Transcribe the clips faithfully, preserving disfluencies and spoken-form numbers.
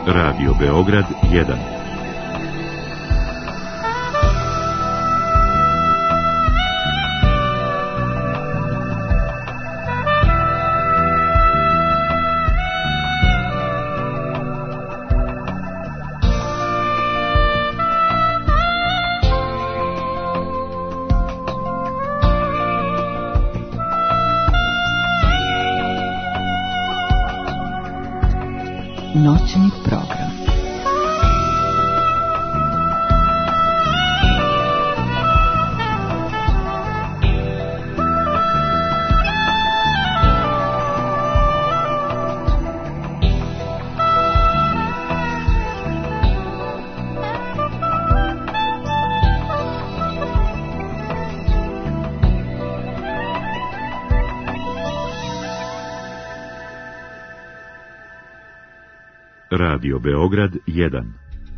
Radio Beograd jedan. Noćni program. Radio Beograd jedan.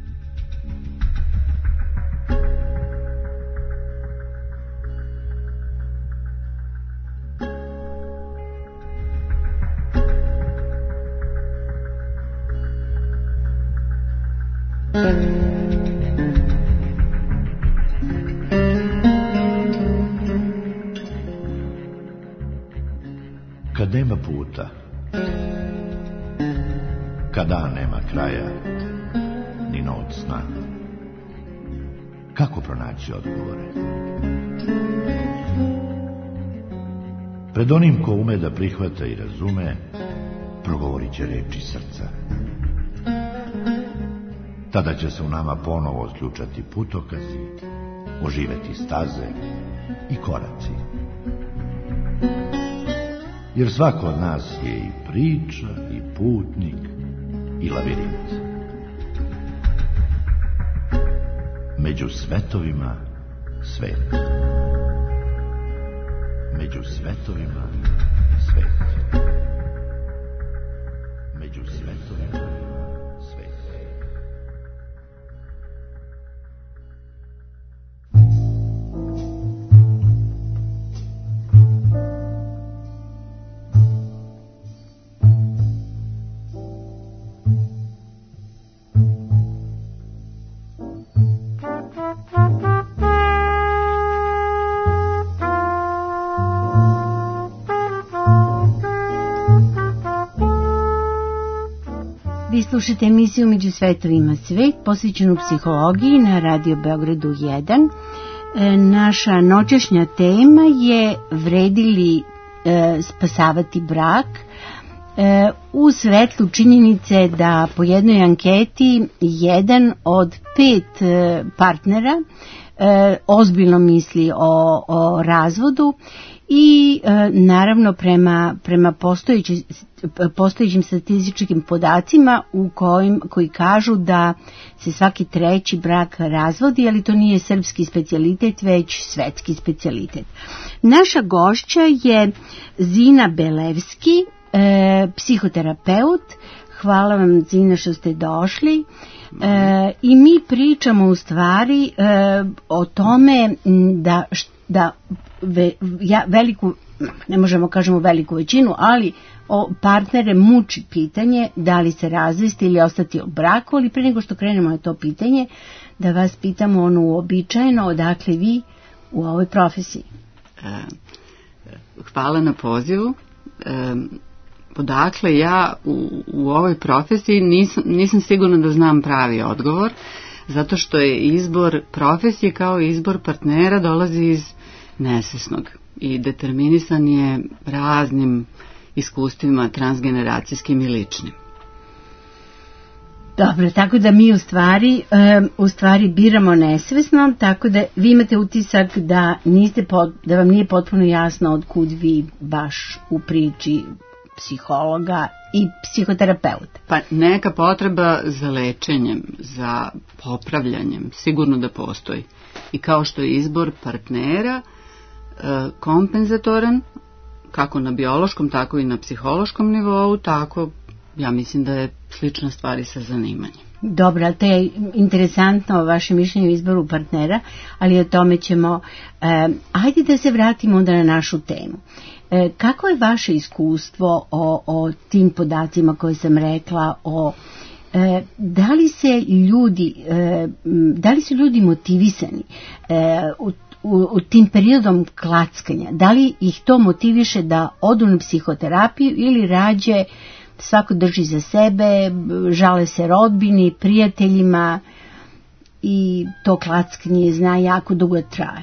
Kad nema puta, kad dan nema kraja, ni noć sna, kako pronaći odgovore? Pred onim ko ume da prihvata i razume, progovorit će reči srca. Tada će se u nama ponovo sključati putokazi, oživeti staze i koraci. Jer svako od nas je i priča, i putnik, i lavirint. Među svetovima svet. Među svetovima svet. Među svetovima svet. Vi slušate emisiju Među svetovima svet, posvećenu psihologiji na Radio Beogradu jedan. E, naša noćašnja tema je vredi li e, spasavati brak, e, u svetlu činjenice da po jednoj anketi jedan od pet e, partnera e, ozbiljno misli o, o razvodu i e, naravno prema, prema postojeći, postojećim statističkim podacima u kojim, koji kažu da se svaki treći brak razvodi, ali to nije srpski specijalitet, već svetski specijalitet. Naša gošća je Zina Belevski, e, psihoterapeut. Hvala vam, Zina, što ste došli. E, I mi pričamo u stvari e, o tome da, da ve, ja, veliku, ne možemo kažemo veliku većinu, ali o partnere muči pitanje da li se razvesti ili ostati u braku, ali pre nego što krenemo na to pitanje, da vas pitamo ono uobičajeno, odakle vi u ovoj profesiji. Hvala na pozivu. Odakle ja u, u ovoj profesiji nisam, nisam sigurna da znam pravi odgovor, zato što je izbor profesije kao izbor partnera dolazi iz nesvesnog i determinisan je raznim iskustvima transgeneracijskim i ličnim. Dobro, tako da mi u stvari, um, u stvari biramo nesvesno, tako da vi imate utisak da, niste pot, da vam nije potpuno jasno od kud vi baš u priči psihologa i psihoterapeuta. Pa neka potreba za lečenjem, za popravljanjem, sigurno da postoji. I kao što je izbor partnera e, kompenzatoran, kako na biološkom, tako i na psihološkom nivou, tako ja mislim da je slična stvar i sa zanimanjem. Dobro, ali to je interesantno vaše mišljenje o izboru partnera, ali o tome ćemo... E, ajde da se vratimo onda na našu temu. E, kako je vaše iskustvo o, o tim podacima koje sam rekla, o E, da li se ljudi, e, da li su ljudi motivisani e, u, u, u tim periodom klackanja? Da li ih to motiviše da odu na psihoterapiju ili rađe svako drži za sebe, žale se rodbini, prijateljima i to klackanje zna jako dugo traje?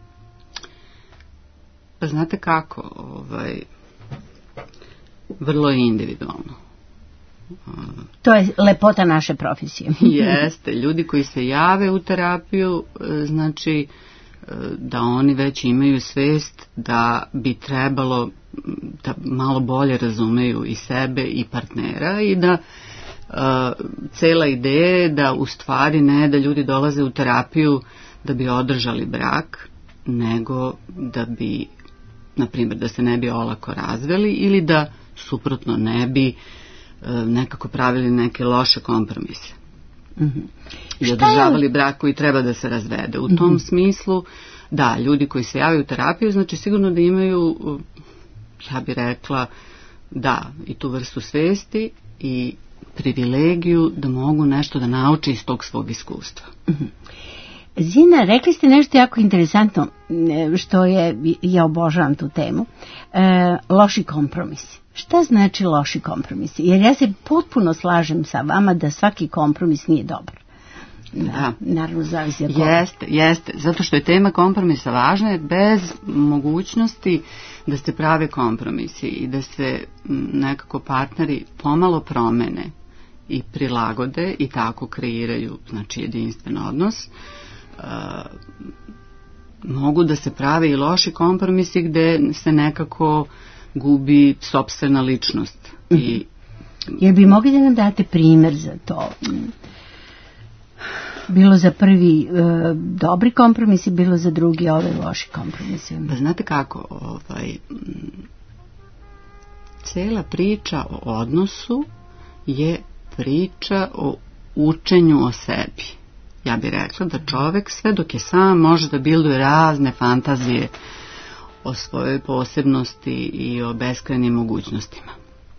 Pa znate kako, ovaj, vrlo je individualno. To je lepota naše profesije. Jeste, ljudi koji se jave u terapiju, znači da oni već imaju svest da bi trebalo da malo bolje razumeju i sebe i partnera i da uh, cela ideja je da u stvari ne da ljudi dolaze u terapiju da bi održali brak, nego da bi, na primjer, da se ne bi olako razveli ili da suprotno ne bi uh, nekako pravili neke loše kompromise. Mm-hmm. I održavali brak koji treba da se razvede. U tom mm-hmm. smislu, da, ljudi koji se javaju u terapiju, znači sigurno da imaju, ja bih rekla, da, i tu vrstu svesti i privilegiju da mogu nešto da nauče iz tog svog iskustva. Mm-hmm. Zina, rekli ste nešto jako interesantno, što je, ja obožavam tu temu, e, loši kompromisi. Šta znači loši kompromisi? Jer ja se potpuno slažem sa vama da svaki kompromis nije dobar. Da, naravno zavisi od jeste, jeste, zato što je tema kompromisa važna, jer bez mogućnosti da se prave kompromisi i da se nekako partneri pomalo promene i prilagode i tako kreiraju, znači, jedinstven odnos, uh, mogu da se prave i loši kompromisi gde se nekako gubi sopstvena ličnost. Mm-hmm. I, jer bi mogli da nam date primjer za to? Bilo za prvi e, dobri kompromis i bilo za drugi ove loši kompromisi. Pa znate kako, ovaj, cela priča o odnosu je priča o učenju o sebi. Ja bih rekla da čovek sve dok je sam može da bilduje razne fantazije o svojoj posebnosti i o beskrajnim mogućnostima.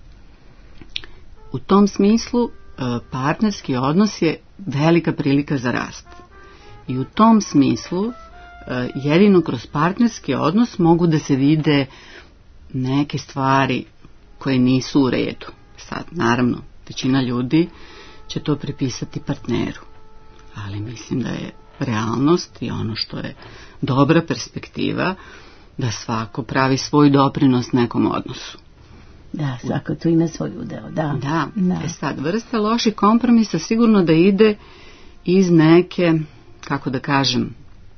U tom smislu partnerski odnos je velika prilika za rast. I u tom smislu jedino kroz partnerski odnos mogu da se vide neke stvari koje nisu u redu. Sad, naravno, većina ljudi će to pripisati partneru. Ali mislim da je realnost i ono što je dobra perspektiva da svako pravi svoj doprinos nekom odnosu. Da, svako tu ima svoj udeo, da. Da, da. E sad, vrsta loših kompromisa sigurno da ide iz neke, kako da kažem,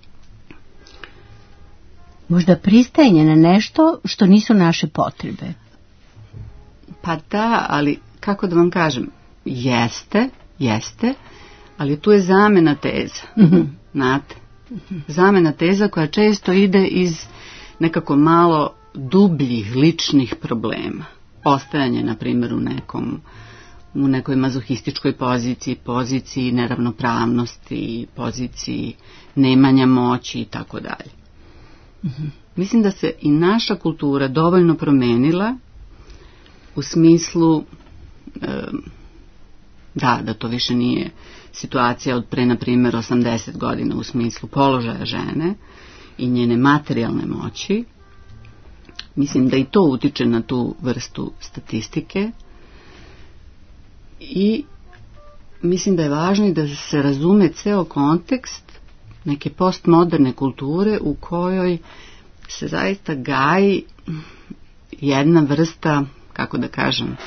možda pristajanje na nešto što nisu naše potrebe. Pa da, ali kako da vam kažem, jeste, jeste, ali tu je zamena teza, mm-hmm. znate, mm-hmm. zamena teza koja često ide iz nekako malo dubljih ličnih problema. Ostajanje, na primjer, u nekom, u nekoj mazohističkoj poziciji, poziciji neravnopravnosti, poziciji nemanja moći i tako dalje. Mislim da se i naša kultura dovoljno promenila u smislu e, da, da to više nije situacija od pre, na primjer, osamdeset godina u smislu položaja žene i njene materijalne moći. Mislim da i to utiče na tu vrstu statistike i mislim da je važno i da se razume ceo kontekst neke postmoderne kulture u kojoj se zaista gaji jedna vrsta, kako da kažem,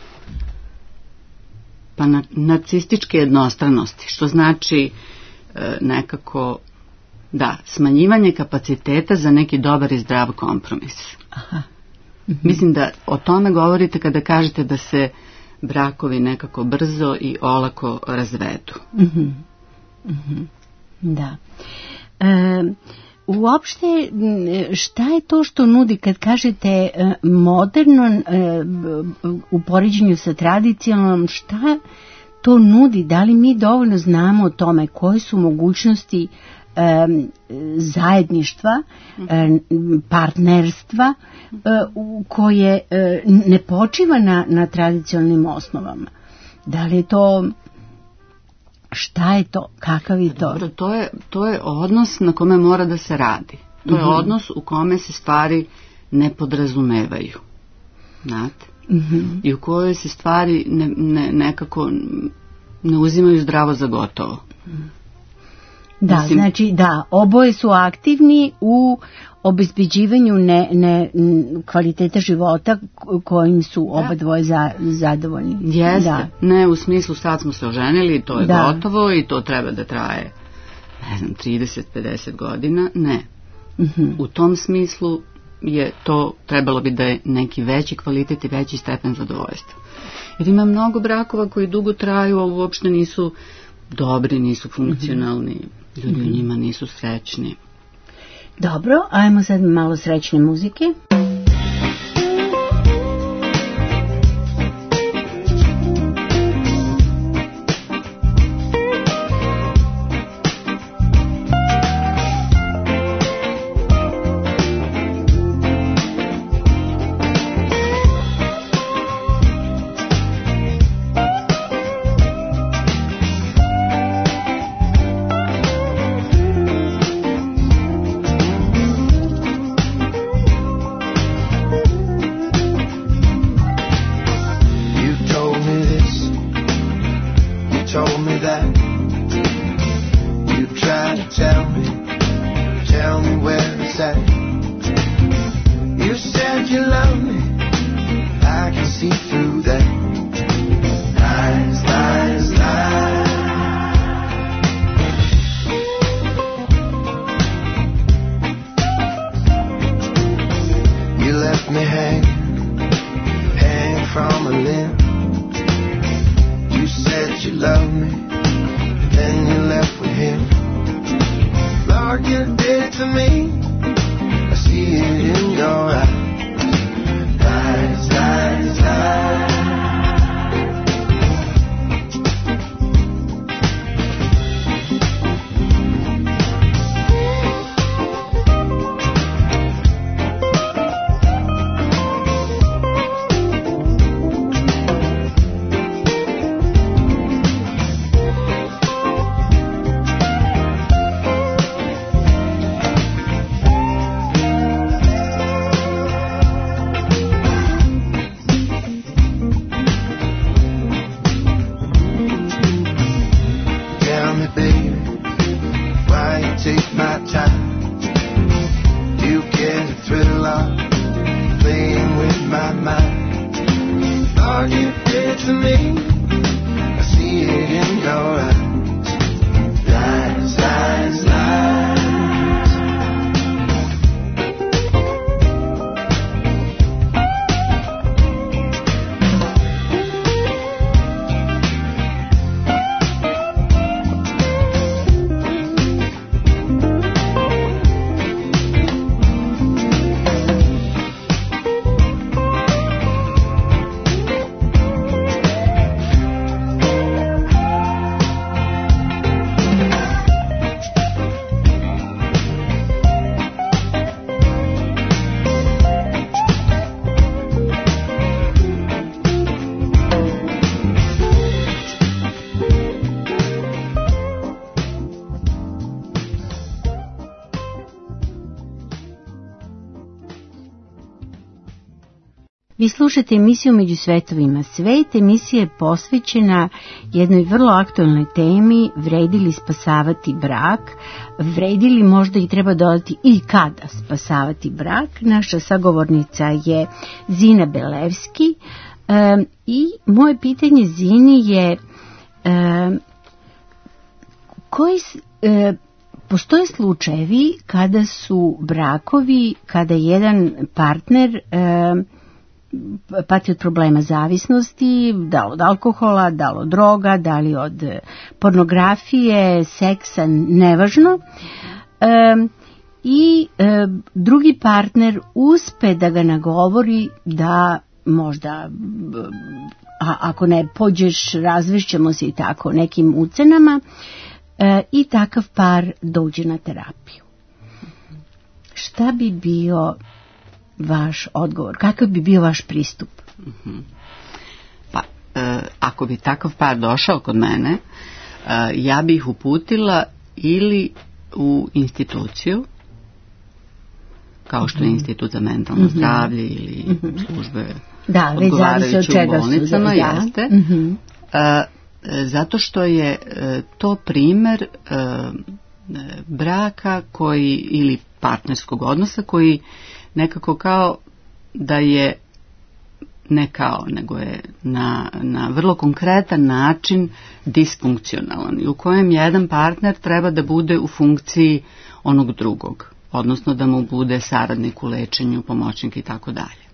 pa na, nacističke jednostranosti, što znači e, nekako, da, smanjivanje kapaciteta za neki dobar i zdrav kompromis. Aha. Mm-hmm. Mislim da o tome govorite kada kažete da se brakovi nekako brzo i olako razvedu. Mm-hmm. Mm-hmm. Da. E, uopšte, šta je to što nudi kad kažete moderno e, u poređenju sa tradicionalnom, šta to nudi? Da li mi dovoljno znamo o tome koje su mogućnosti e, zajedništva, e, partnerstva e, koje e, ne počiva na, na tradicionalnim osnovama? Da li je to, šta je to, kakav je to? Dobro, to je, to je odnos na kome mora da se radi. To je mm-hmm. odnos u kome se stvari ne podrazumevaju. Znate? Mm-hmm. I u kojoj se stvari ne, ne, nekako ne uzimaju zdravo za gotovo. Da, Mislim, znači da, oboje su aktivni u obezbeđivanju ne, ne, kvaliteta života kojim su oba da. dvoje za, zadovoljni. Jeste, da. Ne u smislu sad smo se oženili, to je da. gotovo i to treba da traje, ne znam, trideset do pedeset godina, ne. Mm-hmm. U tom smislu je to, trebalo bi da je neki veći kvalitet i veći stepen zadovoljstva. Jer ima mnogo brakova koji dugo traju, a uopšte nisu dobri, nisu funkcionalni, mm-hmm. ljudi mm-hmm. u njima nisu srećni. Dobro, ajmo sad malo srećne muzike. Vi slušate emisiju Među svetovima svet. Emisija je posvećena jednoj vrlo aktualnoj temi, vredi li spasavati brak, vredi li možda i treba dodati i kada spasavati brak. Naša sagovornica je Zina Belevski e, i moje pitanje Zini je e, koji e, postoje slučajevi kada su brakovi, kada jedan partner e, pati od problema zavisnosti, da li od alkohola, da li od droga, da li od pornografije, seksa, nevažno. E, I e, drugi partner uspe da ga nagovori da možda, a, ako ne pođeš, razvešćemo se i tako nekim ucenama, e, i takav par dođe na terapiju. Šta bi bio vaš odgovor? Kakav bi bio vaš pristup? Mm-hmm. Pa, ako bi takav par došao kod mene, ja bih ih uputila ili u instituciju, kao što je Institut za mentalno mm-hmm. zdravlje ili mm-hmm. službe da, odgovarajuće u bolnicama, da. jeste. Mm-hmm. A, zato što je to primer a, braka koji, ili partnerskog odnosa koji nekako kao da je, ne kao, nego je na, na vrlo konkretan način disfunkcionalan i u kojem jedan partner treba da bude u funkciji onog drugog, odnosno da mu bude saradnik u lečenju, pomoćnik i tako dalje.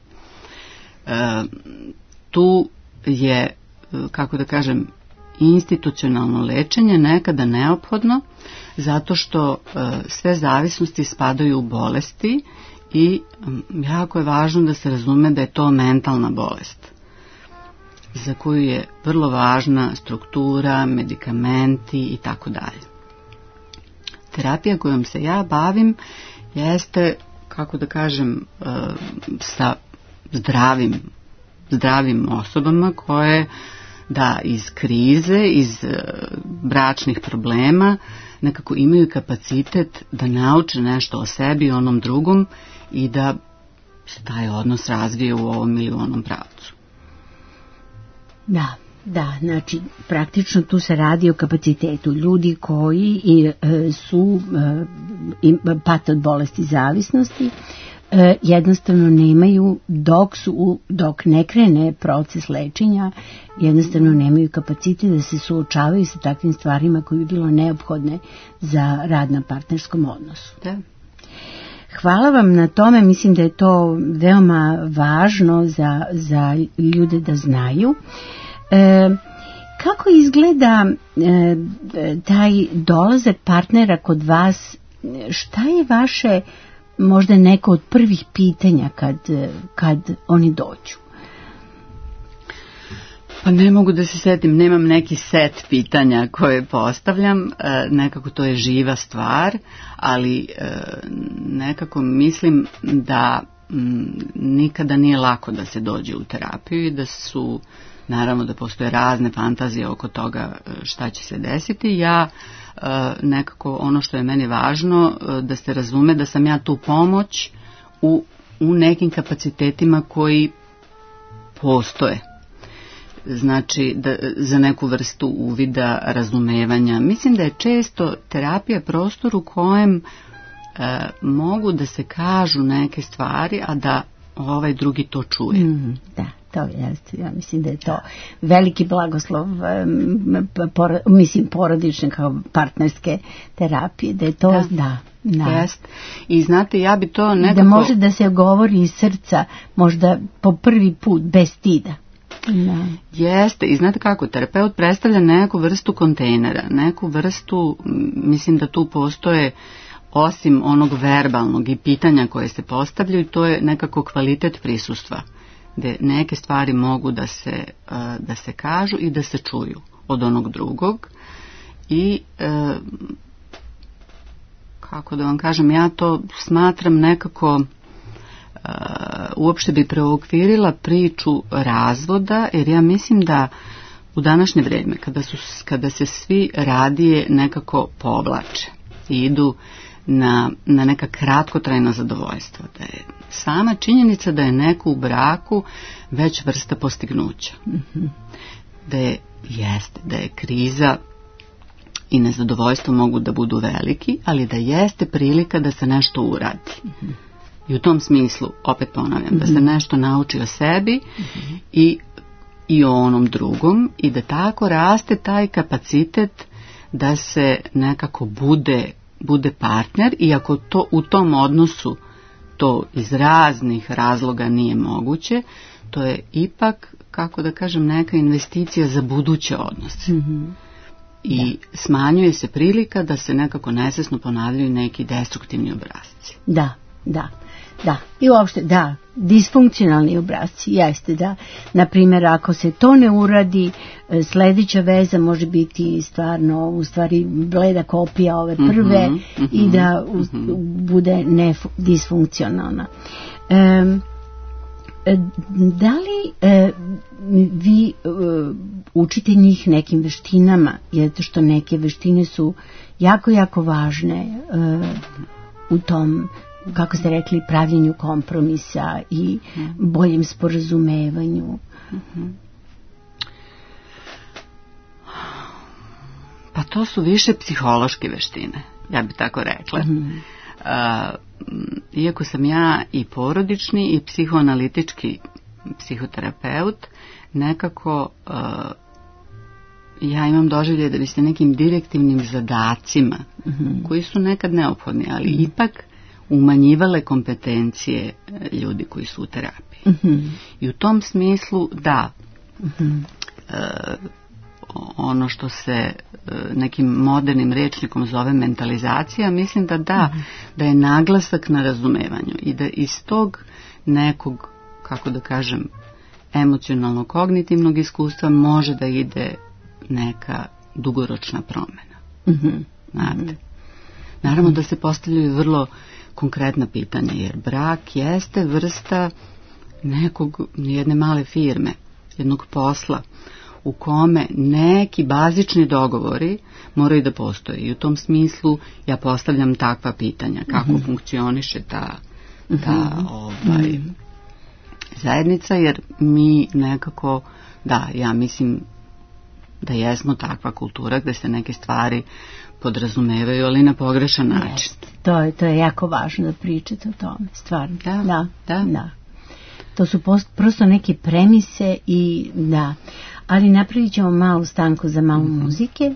Tu je, kako da kažem, institucionalno lečenje nekada neophodno zato što e, sve zavisnosti spadaju u bolesti i jako je važno da se razume da je to mentalna bolest za koju je vrlo važna struktura, medikamenti i tako dalje. Terapija kojom se ja bavim jeste, kako da kažem, e, sa zdravim, zdravim osobama koje da iz krize, iz uh, bračnih problema nekako imaju kapacitet da nauče nešto o sebi i onom drugom i da se taj odnos razvije u ovom ili u onom pravcu. Da, da, znači praktično tu se radi o kapacitetu ljudi koji i, e, su e, pate od bolesti zavisnosti, E, jednostavno nemaju, dok su dok ne krene proces lečenja, jednostavno nemaju kapacitet da se suočavaju sa takvim stvarima koje bi bilo neophodne za rad na partnerskom odnosu. Da. Hvala vam na tome, mislim da je to veoma važno za, za ljude da znaju. E, kako izgleda e, taj dolazak partnera kod vas, šta je vaše možda neko od prvih pitanja kad, kad oni dođu? Pa ne mogu da se setim, nemam neki set pitanja koje postavljam, nekako to je živa stvar, ali nekako mislim da nikada nije lako da se dođe u terapiju i da su, naravno da postoje razne fantazije oko toga šta će se desiti. Ja nekako ono što je meni važno da se razume da sam ja tu pomoć u, u nekim kapacitetima koji postoje. Znači da, za neku vrstu uvida, razumevanja. Mislim da je često terapija prostor u kojem e, mogu da se kažu neke stvari, a da ovaj drugi to čuje. Mm, da. To jeste, ja mislim da je to veliki blagoslov, por, mislim porodične kao partnerske terapije, da je to, da, da, da. Jest. I znate, ja bi to nekako... Da može da se govori iz srca, možda po prvi put, bez stida. Da. Jeste, i znate kako, terapeut predstavlja neku vrstu kontejnera, neku vrstu, mislim da tu postoje, osim onog verbalnog i pitanja koje se postavljaju, to je nekako kvalitet prisustva, gdje neke stvari mogu da se, da se kažu i da se čuju od onog drugog. I kako da vam kažem, ja to smatram nekako, uopšte bi preokvirila priču razvoda, jer ja mislim da u današnje vrijeme, kada, su, kada se svi radije nekako povlače i idu na, na neka kratkotrajna zadovoljstva, da je sama činjenica da je neko u braku već vrsta postignuća. Mm-hmm. Da je, jeste, da je kriza i nezadovoljstvo mogu da budu veliki, ali da jeste prilika da se nešto uradi. Mm-hmm. I u tom smislu, opet ponavljam, mm-hmm. da se nešto nauči o sebi mm-hmm. i, i o onom drugom i da tako raste taj kapacitet da se nekako bude, bude partner, i ako to u tom odnosu to iz raznih razloga nije moguće, to je ipak, kako da kažem, neka investicija za buduće odnose. Mm-hmm. I da. Smanjuje se prilika da se nekako nesvesno ponavljaju neki destruktivni obrasci. Da, da. Da, i uopšte, da, disfunkcionalni obrasci, jeste, da. Naprimjer, ako se to ne uradi, sljedeća veza može biti stvarno, u stvari, bleda kopija ove prve, mm-hmm, i da u, mm-hmm. bude ne disfunkcionalna. Um, da li e, vi e, učite njih nekim veštinama, zato što neke veštine su jako, jako važne e, u tom, kako ste rekli, pravljenju kompromisa i boljem sporazumevanju? Pa to su više psihološke veštine, ja bih tako rekla. Mm-hmm. Uh, iako sam ja i porodični i psihoanalitički psihoterapeut, nekako uh, ja imam doživlje da bi se nekim direktivnim zadacima, mm-hmm. koji su nekad neophodni, ali mm-hmm. ipak umanjivale kompetencije ljudi koji su u terapiji. Mm-hmm. I u tom smislu, da, mm-hmm. uh, ono što se nekim modernim rečnikom zove mentalizacija, mislim da da, mm-hmm. da je naglasak na razumevanju i da iz tog nekog, kako da kažem, emocionalno-kognitivnog iskustva može da ide neka dugoročna promjena. Mm-hmm. Znate? Naravno da se postavljaju vrlo konkretna pitanja, jer brak jeste vrsta nekog, jedne male firme, jednog posla, u kome neki bazični dogovori moraju da postoje. I u tom smislu ja postavljam takva pitanja. Kako mm-hmm. funkcioniše ta, ta mm-hmm. ovaj, mm-hmm. zajednica, jer mi nekako, da, ja mislim da jesmo takva kultura gde se neke stvari podrazumevaju, ali na pogrešan način. Jest. To je, to je jako važno da pričate o tome, stvarno. Da, da, da. da. To su post, prosto neke premise i da. Ali napravit ćemo malu stanku za malo mm-hmm. muzike.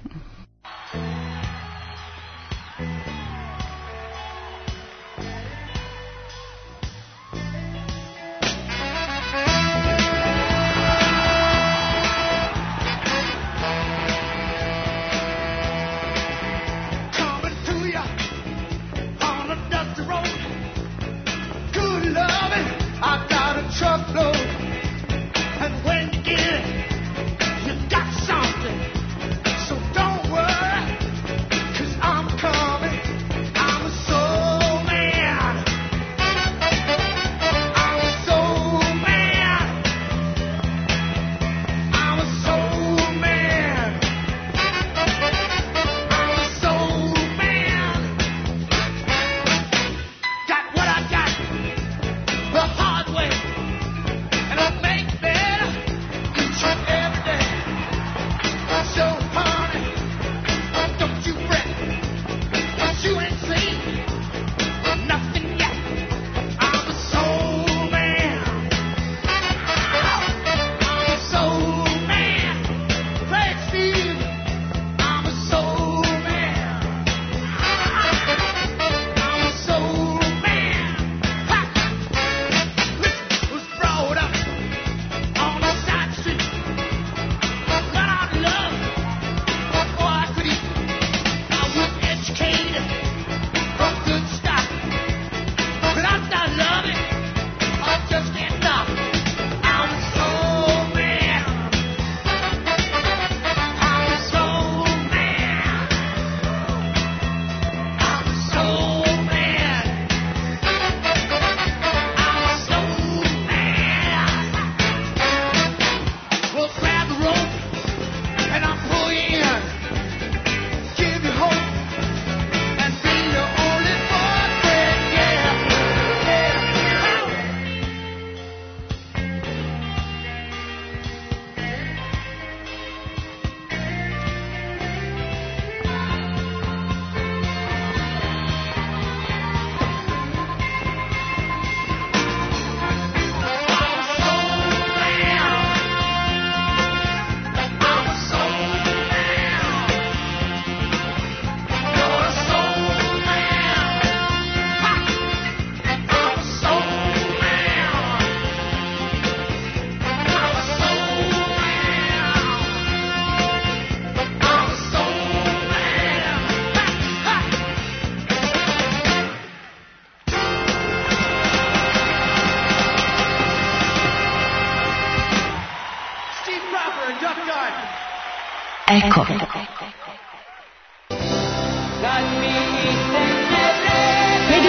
Ecco. Vedi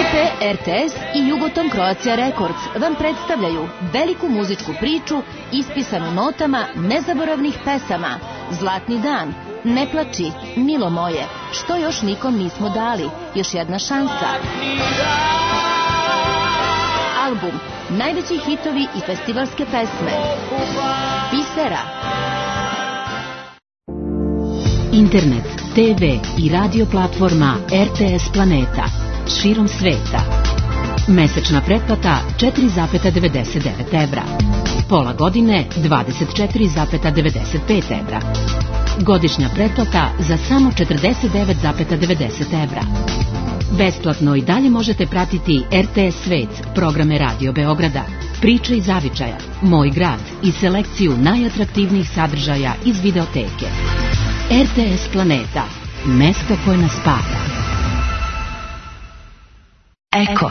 P R T S i Jugoton Croatia Records vam predstavljaju veliku muzičku priču ispisanu notama nezaboravnih pesama Zlatni dan, Ne plači, Milo moje, Što još nikom nismo dali, Još jedna šansa. Album, najveći hitovi i festivalske pesme. Bisera. Internet, te ve i radio platforma R T S Planeta. Širom sveta. Mesečna pretplata četiri zarez devedeset devet evra. Pola godine dvadeset četiri zarez devedeset pet evra. Godišnja pretplata za samo četrdeset devet zarez devedeset evra. Besplatno i dalje možete pratiti R T S Svet, programe Radio Beograda, Priče iz zavičaja, Moj grad i selekciju najatraktivnijih sadržaja iz videoteke. R T S Planeta, mesto koje nas spaja. Eko.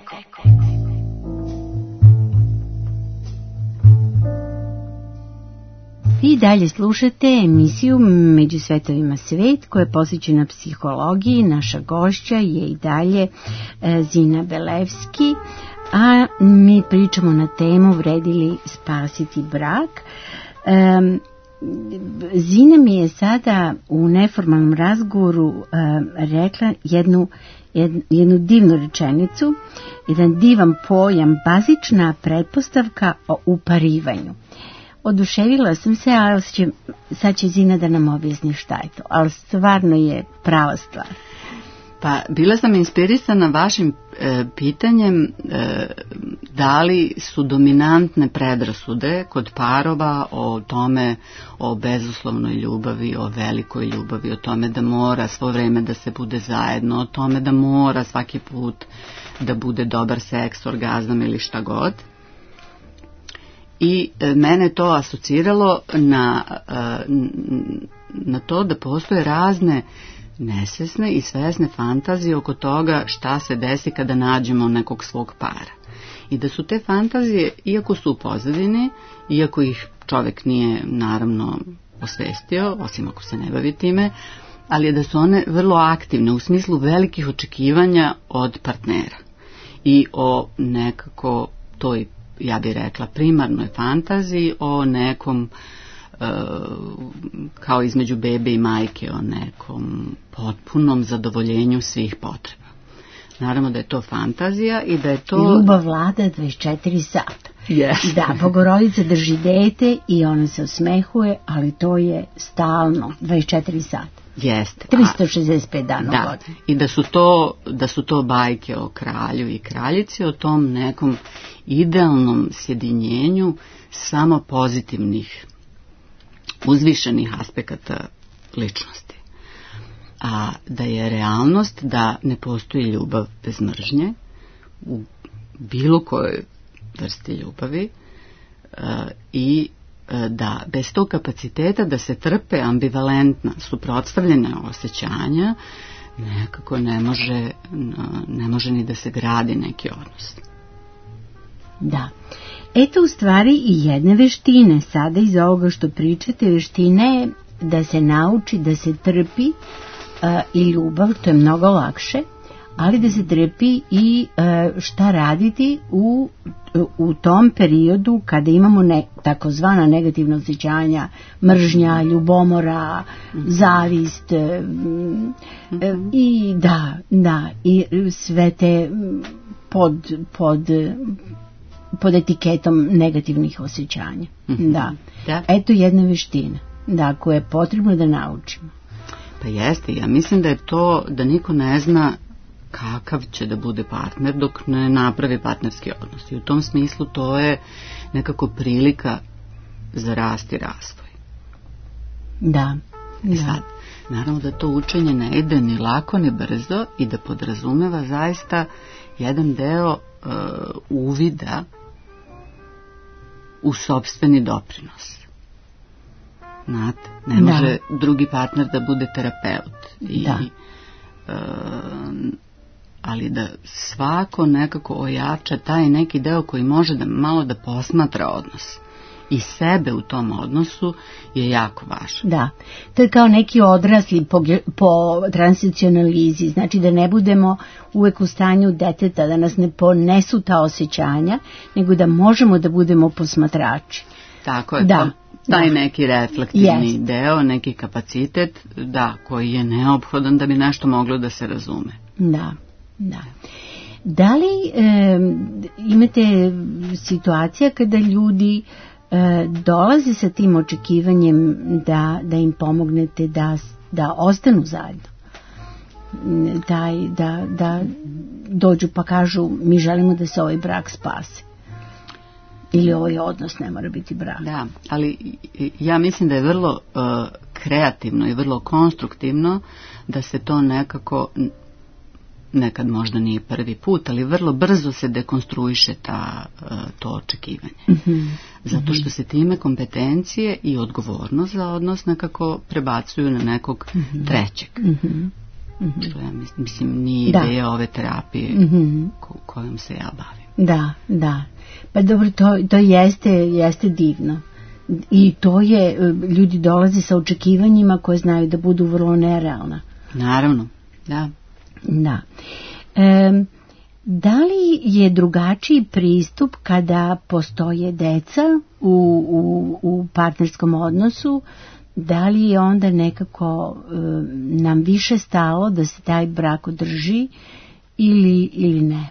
I dalje slušate emisiju Među svetovima svet koja je posvećena psihologiji. Naša gošća je i dalje Zina Belevski, a mi pričamo na temu vredi li spasiti brak. Um, Zina mi je sada u neformalnom razgovoru um, rekla jednu, jednu, jednu divnu rečenicu, jedan divan pojam, bazična pretpostavka o uparivanju. Oduševila sam se, ali će, sad će Zina da nam objasni šta je to, ali stvarno je prava stvar. Pa bila sam inspirisana vašim e, pitanjem e, da li su dominantne predrasude kod parova o tome, o bezuslovnoj ljubavi, o velikoj ljubavi, o tome da mora svo vreme da se bude zajedno, o tome da mora svaki put da bude dobar seks, orgazam ili šta god. I e, mene to asociralo na, e, na to da postoje razne nesvesne i svesne fantazije oko toga šta se desi kada nađemo nekog svog para. I da su te fantazije, iako su u pozadini, iako ih čovjek nije naravno osvestio, osim ako se ne bavi time, ali je da su one vrlo aktivne u smislu velikih očekivanja od partnera. I o nekako toj, ja bih rekla, primarnoj fantaziji, o nekom kao između bebe i majke, o nekom potpunom zadovoljenju svih potreba. Naravno da je to fantazija i da je to... Ljubav vlada dvadeset četiri sata. Yes. Da, Bogorodica drži dete i ona se osmehuje, ali to je stalno, dvadeset četiri sata. Jeste. tristo šezdeset pet dana da, u godini. I da su, to, da su to bajke o kralju i kraljici, o tom nekom idealnom sjedinjenju samo pozitivnih, uzvišenih aspekata ličnosti. A da je realnost da ne postoji ljubav bez mržnje u bilo kojoj vrsti ljubavi e, i e, da bez tog kapaciteta da se trpe ambivalentna, suprotstavljena osjećanja, nekako ne može, ne može ni da se gradi neki odnos. Da. Eto u stvari i jedne veštine, sada iz ovoga što pričate, veštine da se nauči da se trpi uh, i ljubav, to je mnogo lakše, ali da se trpi i uh, šta raditi u, u tom periodu kada imamo ne, takozvana negativna osjećanja, mržnja, ljubomora, zavist mm-hmm. uh, i da, da, i sve te pod, pod pod etiketom negativnih osjećanja. Mm-hmm. Da. da. Eto jedna veština, da, koju je potrebno da naučimo. Pa jeste, ja mislim da je to da niko ne zna kakav će da bude partner dok ne napravi partnerski odnos. I u tom smislu to je nekako prilika za rast i razvoj. Da. I da. Sad, naravno da to učenje ne ide ni lako ni brzo i da podrazumeva zaista jedan deo uh, uvida u sopstveni doprinos. Znate, ne da. Može drugi partner da bude terapeut. I, da. Uh, ali da svako nekako ojača taj neki deo koji može da malo da posmatra odnos i sebe u tom odnosu je jako važno. Da, to je kao neki odrasli po, po tranzicionalizi, znači da ne budemo uvek u stanju deteta, da nas ne ponesu ta osjećanja, nego da možemo da budemo posmatrači. Tako je, da, taj da. neki reflektivni Jest. deo, neki kapacitet, da, koji je neophodan da bi nešto moglo da se razume. Da, da. Da li e, imate situacija kada ljudi e, dolaze sa tim očekivanjem da, da im pomognete da, da ostanu zajedno? Taj, da, da dođu pa kažu mi želimo da se ovaj brak spase. Ili ovaj odnos ne mora biti brak. Da, ali ja mislim da je vrlo uh, kreativno i vrlo konstruktivno da se to nekako, nekad možda nije prvi put, ali vrlo brzo se dekonstruiše ta, uh, to očekivanje. Mm-hmm. Zato što se time kompetencije i odgovornost za odnos nekako prebacuju na nekog mm-hmm. trećeg. Mm-hmm. Mm-hmm. Što ja mislim, mislim nije da. ideja ove terapije mm-hmm. ko, kojom se ja bavim. Da, da. Pa dobro, to, to jeste, jeste divno. I to je, ljudi dolaze sa očekivanjima koje znaju da budu vrlo nerealna. Naravno, da. Da. E, da li je drugačiji pristup kada postoje deca u, u, u partnerskom odnosu? Da li je onda nekako e, nam više stalo da se taj brak održi ili, ili ne?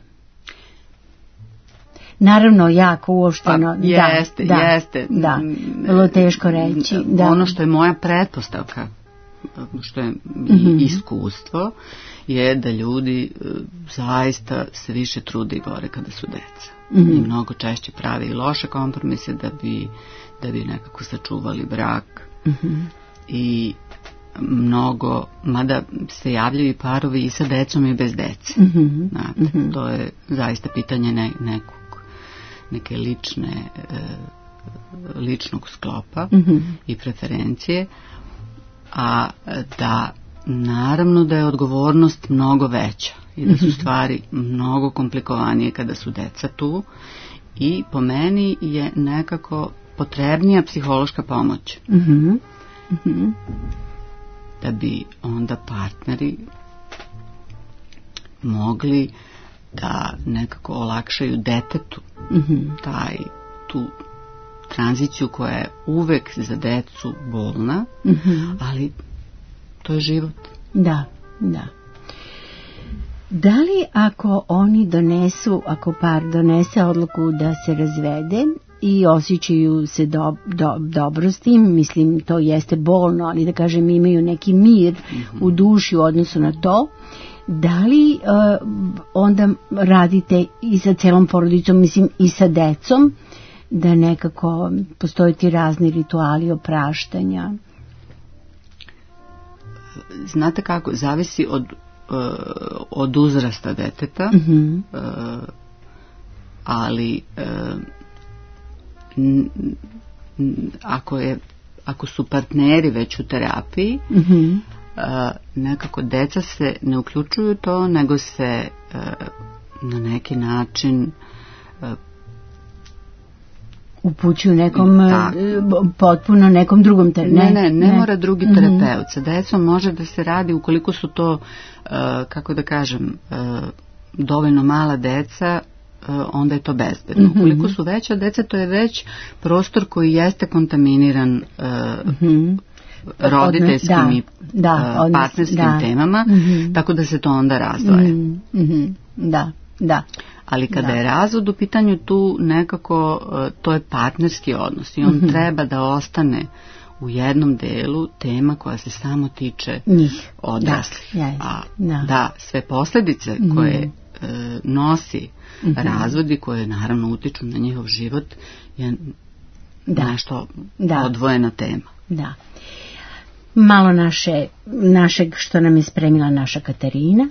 Naravno, jako uopšteno. Pa, jeste, da, jeste. Da, vrlo teško reći. Da. Ono što je moja pretpostavka, što je mm-hmm. iskustvo, je da ljudi zaista se više trude i bore kada su deca. Mm-hmm. I mnogo češće prave i loše kompromise da bi, da bi nekako sačuvali brak. Mm-hmm. I mnogo, mada se javljaju i parovi i sa decom i bez dece. Mm-hmm. Znate, mm-hmm. to je zaista pitanje ne, nekog neke lične e, ličnog sklopa mm-hmm. i preferencije, a da naravno da je odgovornost mnogo veća i da su mm-hmm. stvari mnogo komplikovanije kada su deca tu i po meni je nekako potrebnija psihološka pomoć. Mm-hmm. Mm-hmm. Da bi onda partneri mogli da nekako olakšaju detetu mm-hmm. taj, tu tranziciju koja je uvek za decu bolna, mm-hmm. ali to je život. Da, da. Da li ako oni donesu, ako par donese odluku da se razvede i osjećaju se do, do, dobro s tim, mislim to jeste bolno, ali da kažem imaju neki mir mm-hmm. u duši u odnosu na to, da li uh, onda radite i sa celom porodicom, mislim i sa decom, da nekako postoje ti razni rituali opraštanja? Znate kako, zavisi od, uh, od uzrasta deteta, mm-hmm. uh, ali uh, n, n, ako, je, ako su partneri već u terapiji, mm-hmm. Uh, nekako deca se ne uključuju to, nego se uh, na neki način uh, upućuju nekom da. potpuno nekom drugom terapeutu. Ne, ne, ne, ne mora drugi mm-hmm. terapeut. Sa decom može da se radi ukoliko su to, uh, kako da kažem, uh, dovoljno mala deca, uh, onda je to bezbedno. Mm-hmm. Ukoliko su veća deca, to je već prostor koji jeste kontaminiran uh, mm-hmm. roditeljskim da, i da, uh, partnerskim da. temama, mm-hmm. tako da se to onda razdvaja. Mm-hmm. Da, da. Ali kada da. je razvod u pitanju, tu nekako uh, to je partnerski odnos i on mm-hmm. treba da ostane u jednom delu tema koja se samo tiče njih odraslih. Da, a da. da sve posljedice mm-hmm. koje uh, nosi mm-hmm. razvod i koje naravno utiču na njihov život je da. nešto da. odvojena tema. Da. Malo naše, našeg što nam je spremila naša Katarina.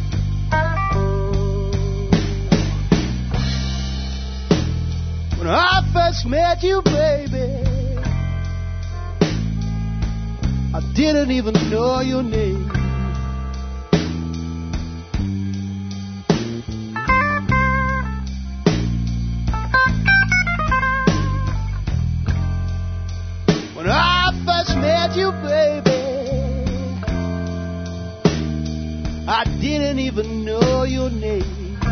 When I met you, baby, I didn't even know your name. When I first met you, baby, I didn't even know your name.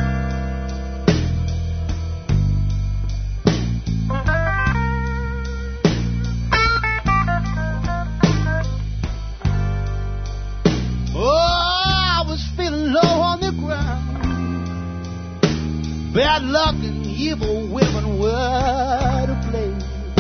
Bad luck and evil women were to blame.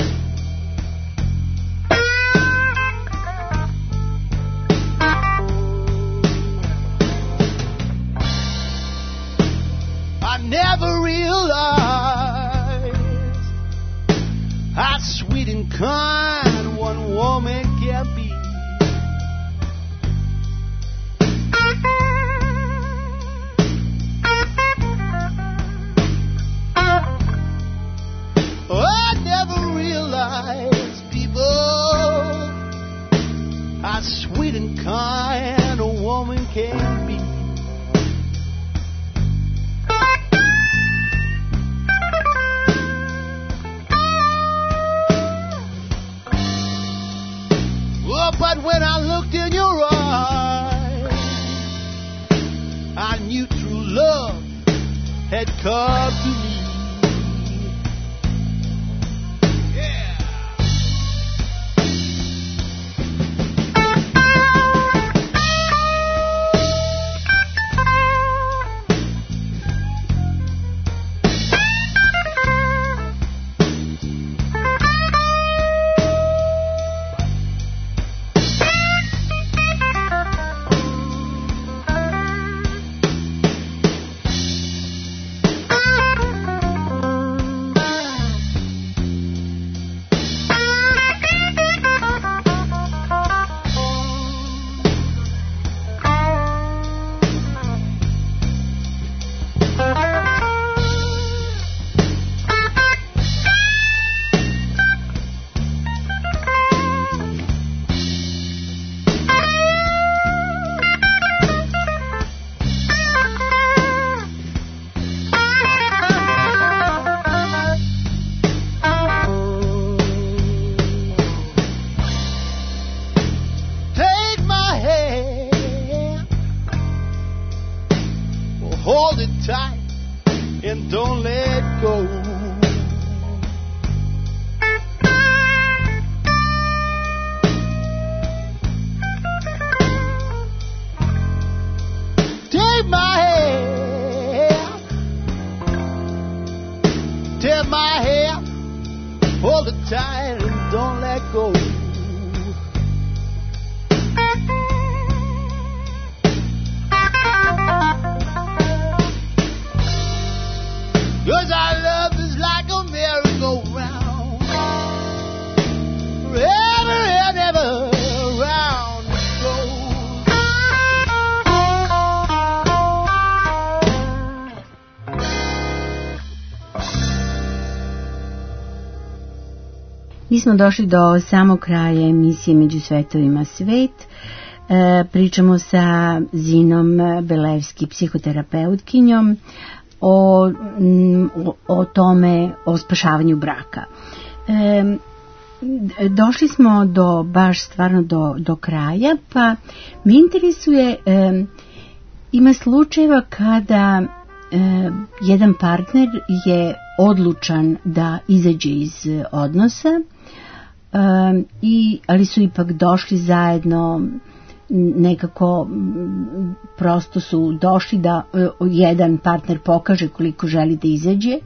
I never realized how sweet and kind one woman can be. How sweet and kind a woman can be. Oh, but when I looked in your eyes, I knew true love had come to me. Hold it tight and don't let go. Take my hand, take my hand, hold it tight and don't let go. Cause our love is like a merry-go-round, forever and ever round it goes. Mi smo došli do samog kraja emisije Među svetovima svet. E, pričamo sa Zinom Belevski, psihoterapeutkinjom, O, o, o tome, o spašavanju braka. E, došli smo do, baš stvarno do, do kraja, pa me interesuje, e, ima slučajeva kada e, jedan partner je odlučan da izađe iz odnosa, e, i, ali su ipak došli zajedno, nekako prosto su došli da jedan partner pokaže koliko želi da izađe,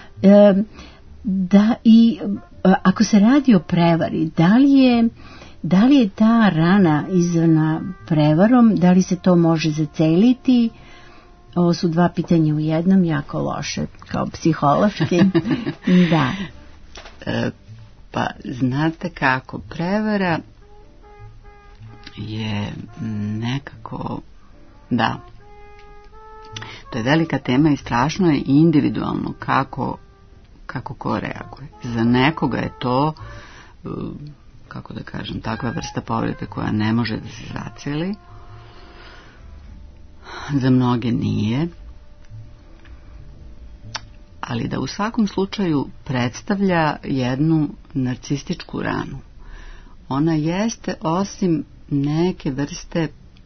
da i ako se radi o prevari, da li je da li je ta rana izazvana prevarom, da li se to može zaceliti? Ovo su dva pitanja u jednom, jako loše kao psihološki. Da. E, pa znate kako, prevara je nekako, da, to je velika tema i strašno je individualno kako, kako ko reaguje. Za nekoga je to, kako da kažem, takva vrsta povrede koja ne može da se zaceli. Za mnoge nije. Ali da u svakom slučaju predstavlja jednu narcističku ranu. Ona jeste, osim neke vrste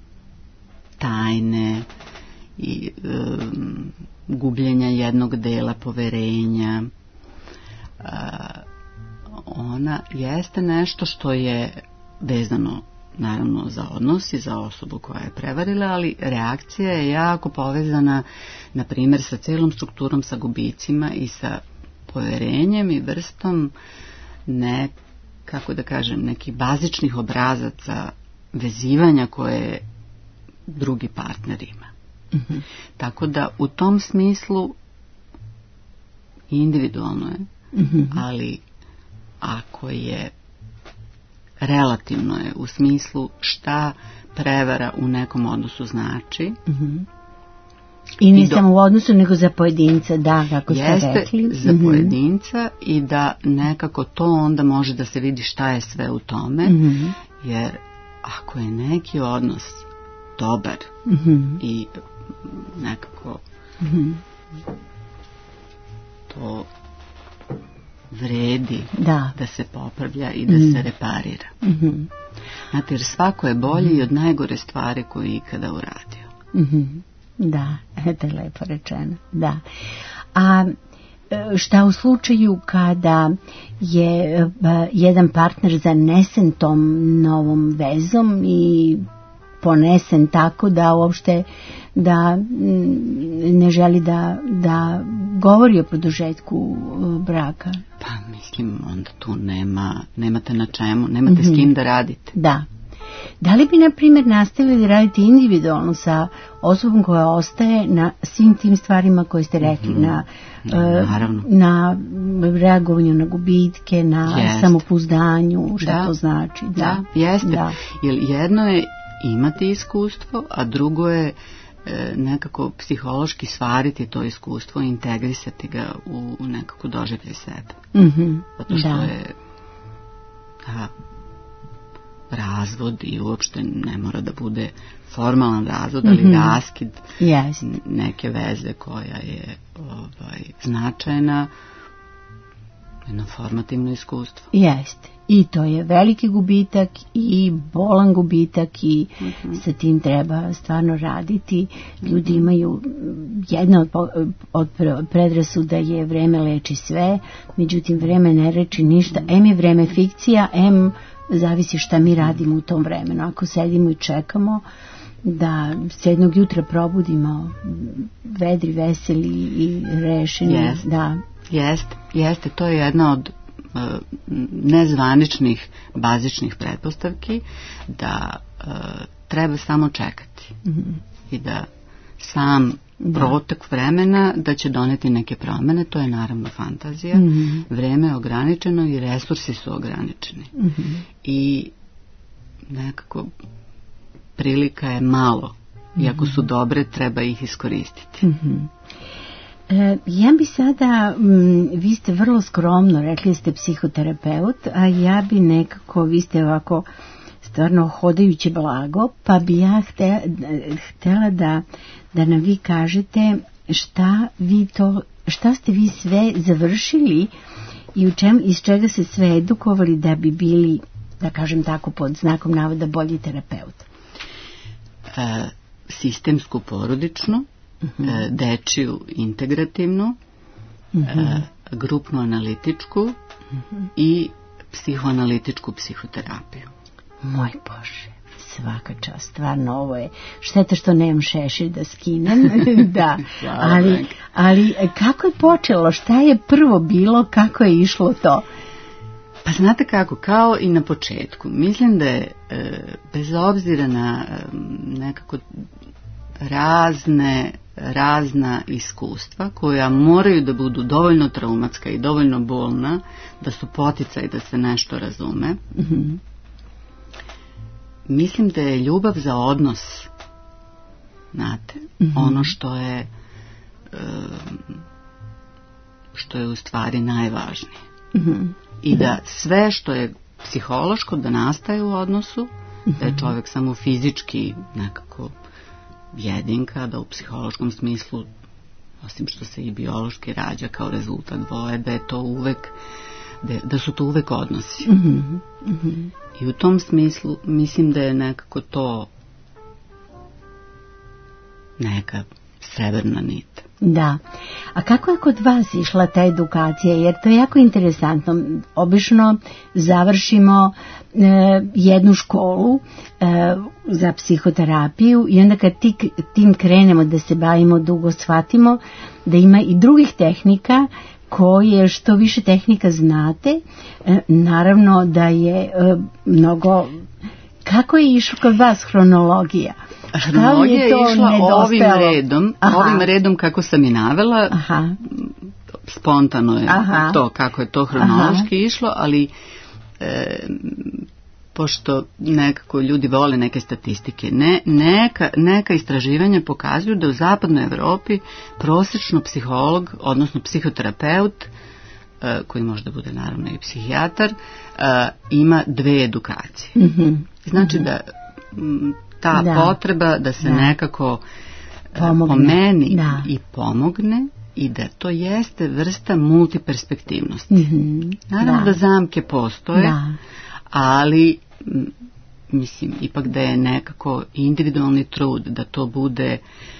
tajne i um, gubljenja jednog dela poverenja, uh, ona jeste nešto što je vezano naravno za odnos i za osobu koja je prevarila, ali reakcija je jako povezana, na primjer, sa celom strukturom, sa gubicima i sa poverenjem i vrstom ne, kako da kažem, nekih bazičnih obrazaca vezivanja koje drugi partner ima. Mm-hmm. Tako da u tom smislu individualno je, mm-hmm. ali ako je relativno je u smislu šta prevara u nekom odnosu znači. Mm-hmm. I ne samo u odnosu, nego za pojedinca, da, kako ste jeste rekli. Za mm-hmm. pojedinca i da nekako to onda može da se vidi šta je sve u tome, mm-hmm. jer ako je neki odnos dobar mm-hmm. i nekako mm-hmm. to vredi da, da se popravlja i da mm-hmm. se reparira. Mm-hmm. Znate, jer svako je bolji mm-hmm. i od najgore stvari koju je ikada uradio. Mm-hmm. Da, to je lepo rečeno. Da. A šta u slučaju kada je jedan partner zanesen tom novom vezom i ponesen tako da uopšte da ne želi da, da govori o produžetku braka? Pa mislim, onda tu nema, nemate na čemu, nemate mm-hmm. s kim da radite. Da. Da li bi, na primjer, nastavili raditi individualno sa osobom koja ostaje na svim tim stvarima koje ste rekli, mm-hmm. na, da, uh, na reagovanju na gubitke, na jest. Samopouzdanju, šta da. To znači? Da, da jeste. Da. Jer jedno je imati iskustvo, a drugo je e, nekako psihološki stvariti to iskustvo i integrisati ga u, u nekako doživljaj sebe. Mm-hmm. Zato što da. je a, razvod i uopšte ne mora da bude formalan razvod, ali mm-hmm. raskid yes. neke veze koja je ovaj, značajna, jedno formativno iskustvo. Jeste. I to je veliki gubitak i bolan gubitak i mm-hmm. sa tim treba stvarno raditi. Ljudi mm-hmm. imaju, jedna od, od predrasuda je vreme leči sve, međutim vreme ne leči ništa. Mm-hmm. Em je vreme fikcija, em zavisi šta mi radimo u tom vremenu. Ako sedimo i čekamo da se jednog jutra probudimo vedri, veseli i rešeni. Jest. Da. Jeste, jeste, to je jedna od uh, nezvaničnih bazičnih pretpostavki da uh, treba samo čekati mm-hmm. i da sam da. Protek vremena da će doneti neke promjene, to je naravno fantazija. Mm-hmm. Vreme je ograničeno i resursi su ograničeni. Mm-hmm. I nekako prilika je malo. Mm-hmm. I ako su dobre, treba ih iskoristiti. Mm-hmm. E, ja bi sada, m, vi ste vrlo skromno, rekli ste psihoterapeut, a ja bi nekako, vi ste ovako stvarno hodajuće blago, pa bi ja htela, htela da, da nam vi kažete šta vi to, šta ste vi sve završili i u čem, iz čega se sve edukovali da bi bili, da kažem tako pod znakom navoda, bolji terapeut. E, sistemsku porodičnu, uh-huh. e, dečiju integrativnu, uh-huh. e, grupnu analitičku uh-huh. i psihoanalitičku psihoterapiju. Moj Bože, svaka čast, stvarno ovo je šteta što nemam šešir da skinem. Da, ali, ali kako je počelo, šta je prvo bilo, kako je išlo to? Pa znate kako, kao i na početku, mislim da je e, bez obzira na e, nekako razne razna iskustva koja moraju da budu dovoljno traumatska i dovoljno bolna da su poticaj da se nešto razume. Mm-hmm. Mislim da je ljubav za odnos, znate, mm-hmm. ono što je e, što je u stvari najvažnije. Mhm. I da sve što je psihološko da nastaje u odnosu, da je čovjek samo fizički nekako jedinka, da u psihološkom smislu, osim što se i biološki rađa kao rezultat dvoje, da je to uvek, da, da su to uvek odnosi. Mhm. Mhm. I u tom smislu mislim da je nekako to neka srebrna nit. Da. A kako je kod vas išla ta edukacija? Jer to je jako interesantno. Obično završimo e, jednu školu e, za psihoterapiju i onda kad ti, tim krenemo da se bavimo dugo, shvatimo da ima i drugih tehnika koje što više tehnika znate, e, naravno da je e, mnogo... Kako je išla kod vas hronologija? Hronologija je išla ovim redom, Aha. ovim redom kako sam i navela. Aha. Spontano je Aha. to kako je to hronološki Aha. išlo, ali e, pošto nekako ljudi vole neke statistike, ne, neka, neka istraživanja pokazuju da u zapadnoj Evropi prosječno psiholog, odnosno psihoterapeut, e, koji možda bude naravno i psihijatar, e, ima dve edukacije. Mm-hmm. Znači da m, ta da. potreba da se da. nekako pomogne. pomeni da. i pomogne i da to jeste vrsta multiperspektivnosti. Mm-hmm. Naravno da. da zamke postoje, da. ali m, mislim ipak da je nekako individualni trud da to bude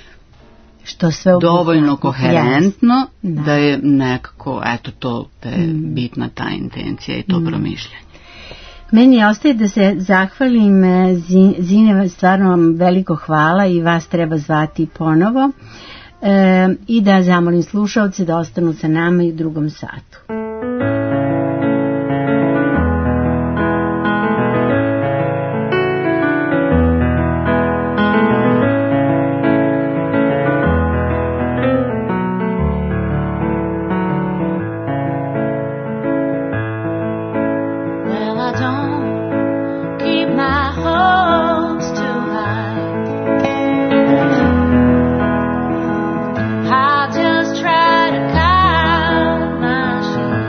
što sve dovoljno koherentno, yes. da. da je nekako, eto to, da je mm. bitna ta intencija i to mm. promišljanje. Meni ostaje da se zahvalim Zine, stvarno vam veliko hvala i vas treba zvati ponovo e, i da zamolim slušalce da ostanu sa nama i u drugom satu. I'll just try to count my sheep.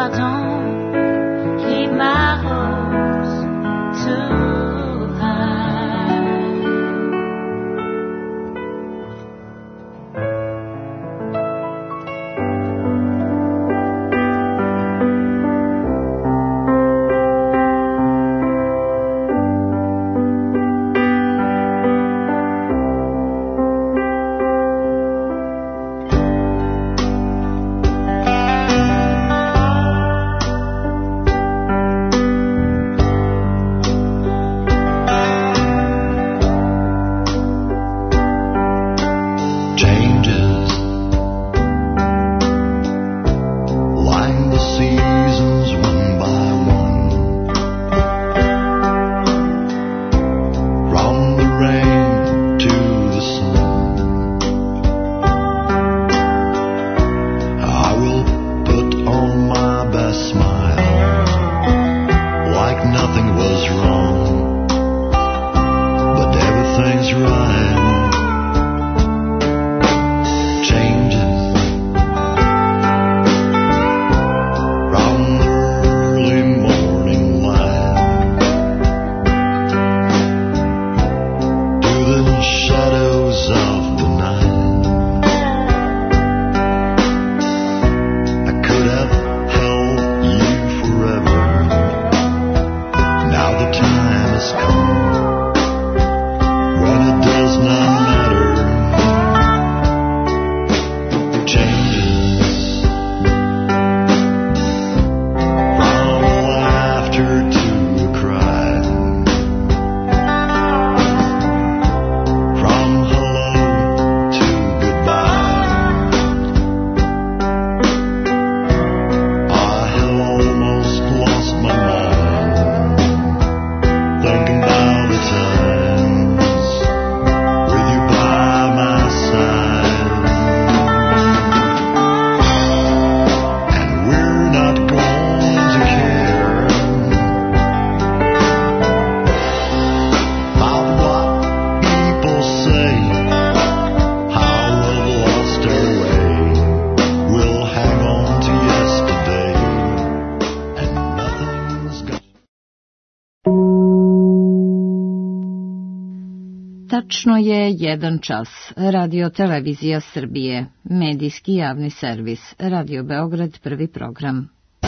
I don't keep my hopes too high. Tačno je jedan čas. Radio Televizija Srbije, medijski javni servis, Radio Beograd, prvi program.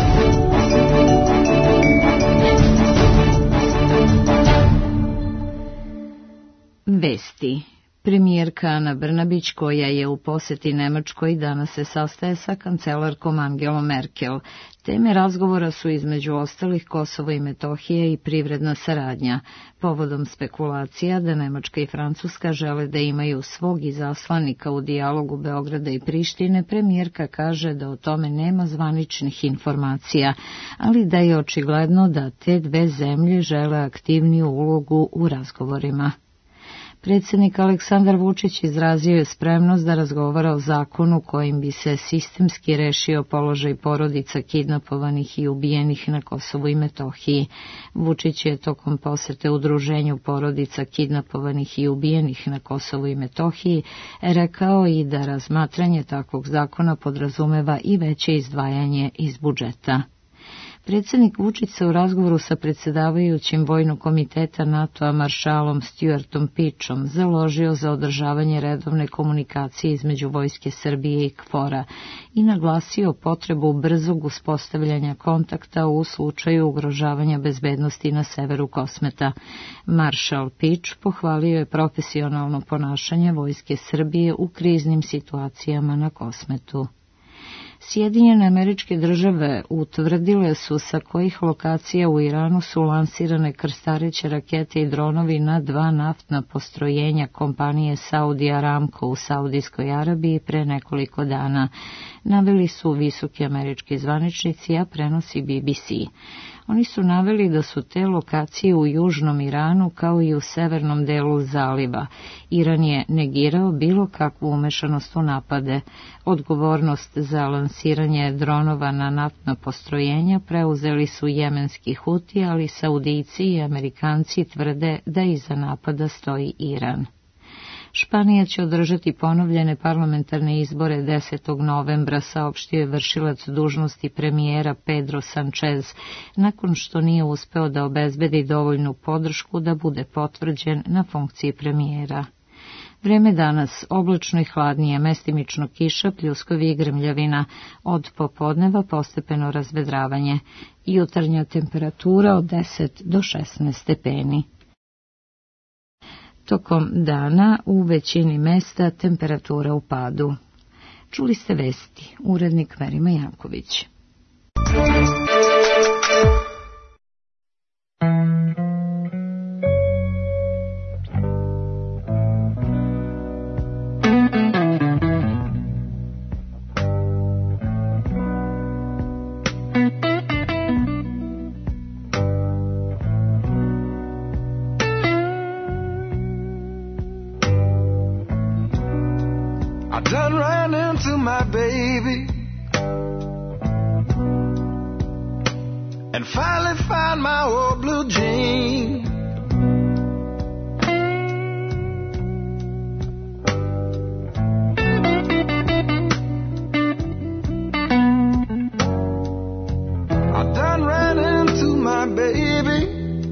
Vesti. Premijerka Ana Brnabić, koja je u poseti Nemačkoj, danas se sastaje sa kancelarkom Angelom Merkel. Teme razgovora su između ostalih Kosovo i Metohije i privredna saradnja. Povodom spekulacija da Nemačka i Francuska žele da imaju svog izaslanika u dijalogu Beograda i Prištine, premijerka kaže da o tome nema zvaničnih informacija, ali da je očigledno da te dve zemlje žele aktivniju ulogu u razgovorima. Predsjednik Aleksandar Vučić izrazio je spremnost da razgovara o zakonu kojim bi se sistemski rešio položaj porodica kidnapovanih i ubijenih na Kosovu i Metohiji. Vučić je tokom posete udruženju porodica kidnapovanih i ubijenih na Kosovu i Metohiji rekao i da razmatranje takvog zakona podrazumeva i veće izdvajanje iz budžeta. Predsjednik Vučić se u razgovoru sa predsjedavajućim Vojnog komiteta NATO-a maršalom Stuartom Pičom založio za održavanje redovne komunikacije između Vojske Srbije i KFOR-a i naglasio potrebu brzog uspostavljanja kontakta u slučaju ugrožavanja bezbednosti na severu Kosmeta. Maršal Pič pohvalio je profesionalno ponašanje Vojske Srbije u kriznim situacijama na Kosmetu. Sjedinjene Američke Države utvrdile su sa kojih lokacija u Iranu su lansirane krstareće rakete i dronovi na dva naftna postrojenja kompanije Saudi Aramco u Saudijskoj Arabiji pre nekoliko dana. Naveli su visoki američki zvaničnici, a prenosi B B C. Oni su naveli da su te lokacije u južnom Iranu kao i u severnom delu zaliva. Iran je negirao bilo kakvu umešanost u napade. Odgovornost za lansiranje dronova na naftna postrojenja preuzeli su jemenski Huti, ali Saudijci i Amerikanci tvrde da iza napada stoji Iran. Španija će održati ponovljene parlamentarne izbore desetog novembra, saopštio je vršilac dužnosti premijera Pedro Sanchez, nakon što nije uspeo da obezbedi dovoljnu podršku da bude potvrđen na funkciji premijera. Vreme danas oblačno i hladnije, mestimično kiša, pljuskovi i grmljavina, od popodneva postepeno razvedravanje, jutarnja temperatura od deset do šesnaest stepeni. Tokom dana u većini mesta temperatura u padu. Čuli ste vesti, urednik Merima Janković. And finally find my old blue jean. I done ran into my baby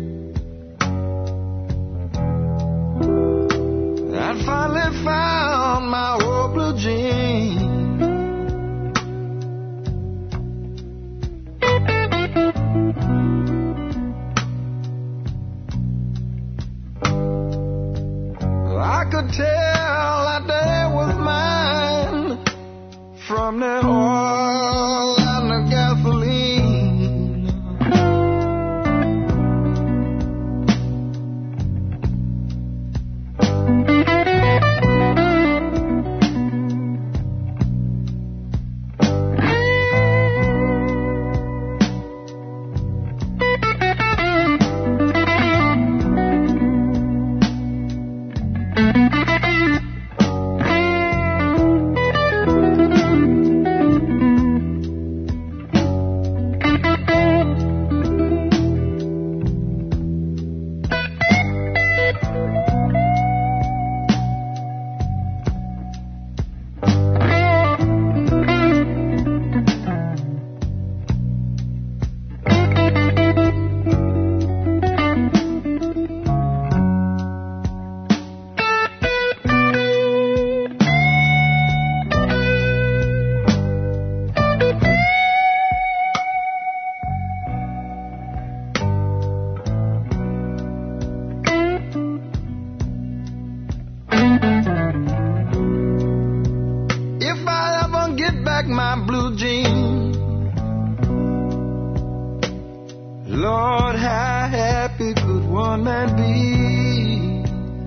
and finally found my old blue jean. I could tell that day was mine from the oil and the gasoline. Lord, how happy could one man be?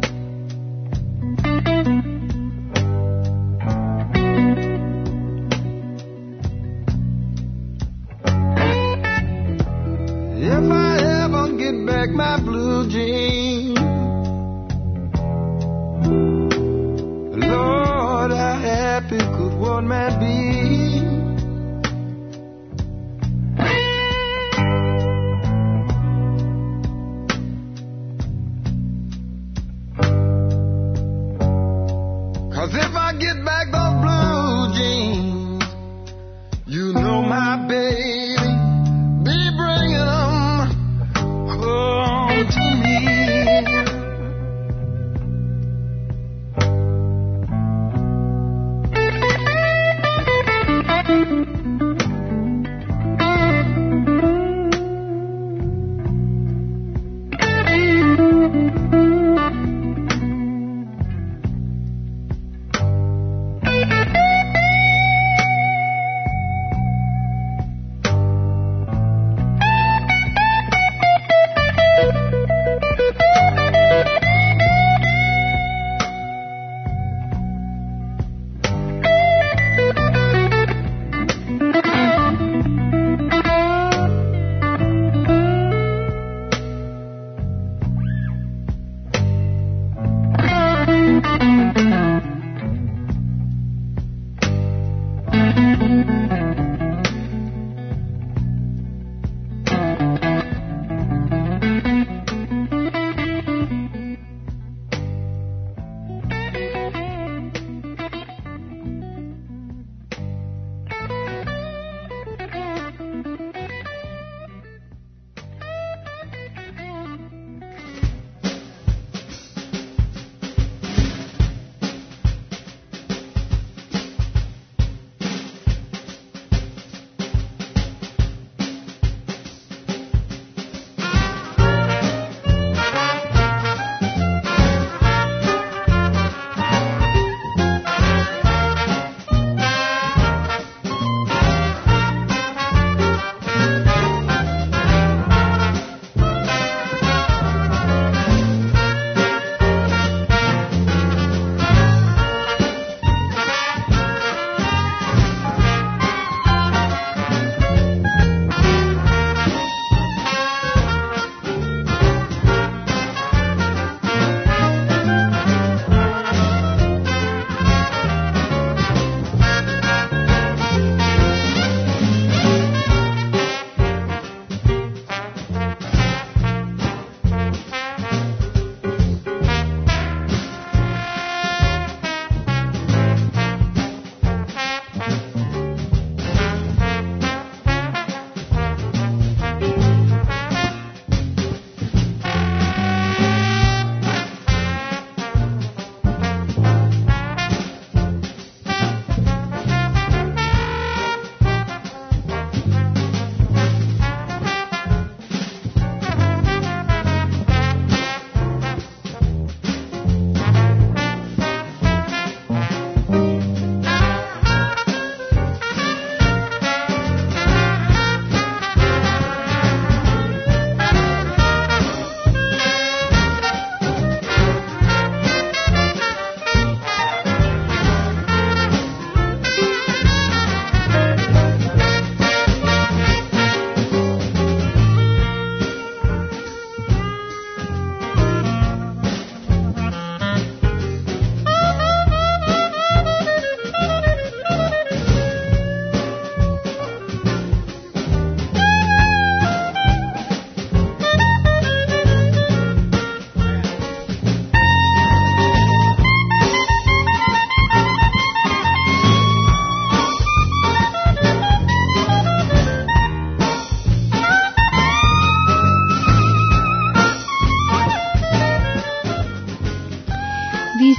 If I ever get back my blue jeans, Lord, how happy could one man be? If I get back those blue jeans, you know my baby be bringing them home to me.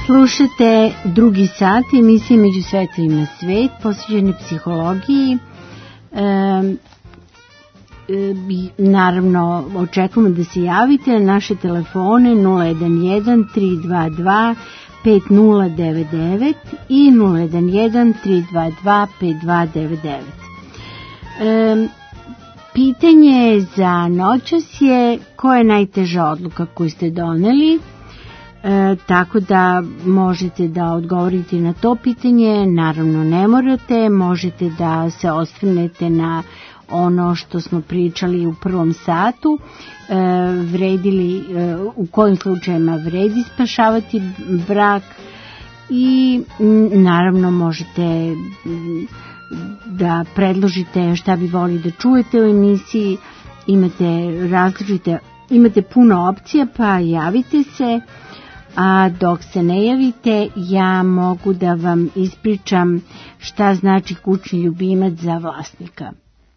Slušate drugi sat emisije Među svetovima svet, posvećene psihologiji. E, e, naravno, očekujemo da se javite na naše telefone nula jedan jedan tri dva dva pet nula devet devet i nula jedan jedan tri dva dva pet dva devet devet. E, pitanje za noćas je koja je najteža odluka koju ste doneli. E, tako da možete da odgovorite na to pitanje, naravno ne morate, možete da se osvrnete na ono što smo pričali u prvom satu, e, vredili, e, u kojim slučajima vredi spašavati brak i m, naravno možete m, da predložite šta bi volili da čujete u emisiji, imate različite, imate puno opcija, pa javite se. A dok se ne javite, ja mogu da vam ispričam šta znači kućni ljubimac za vlasnika.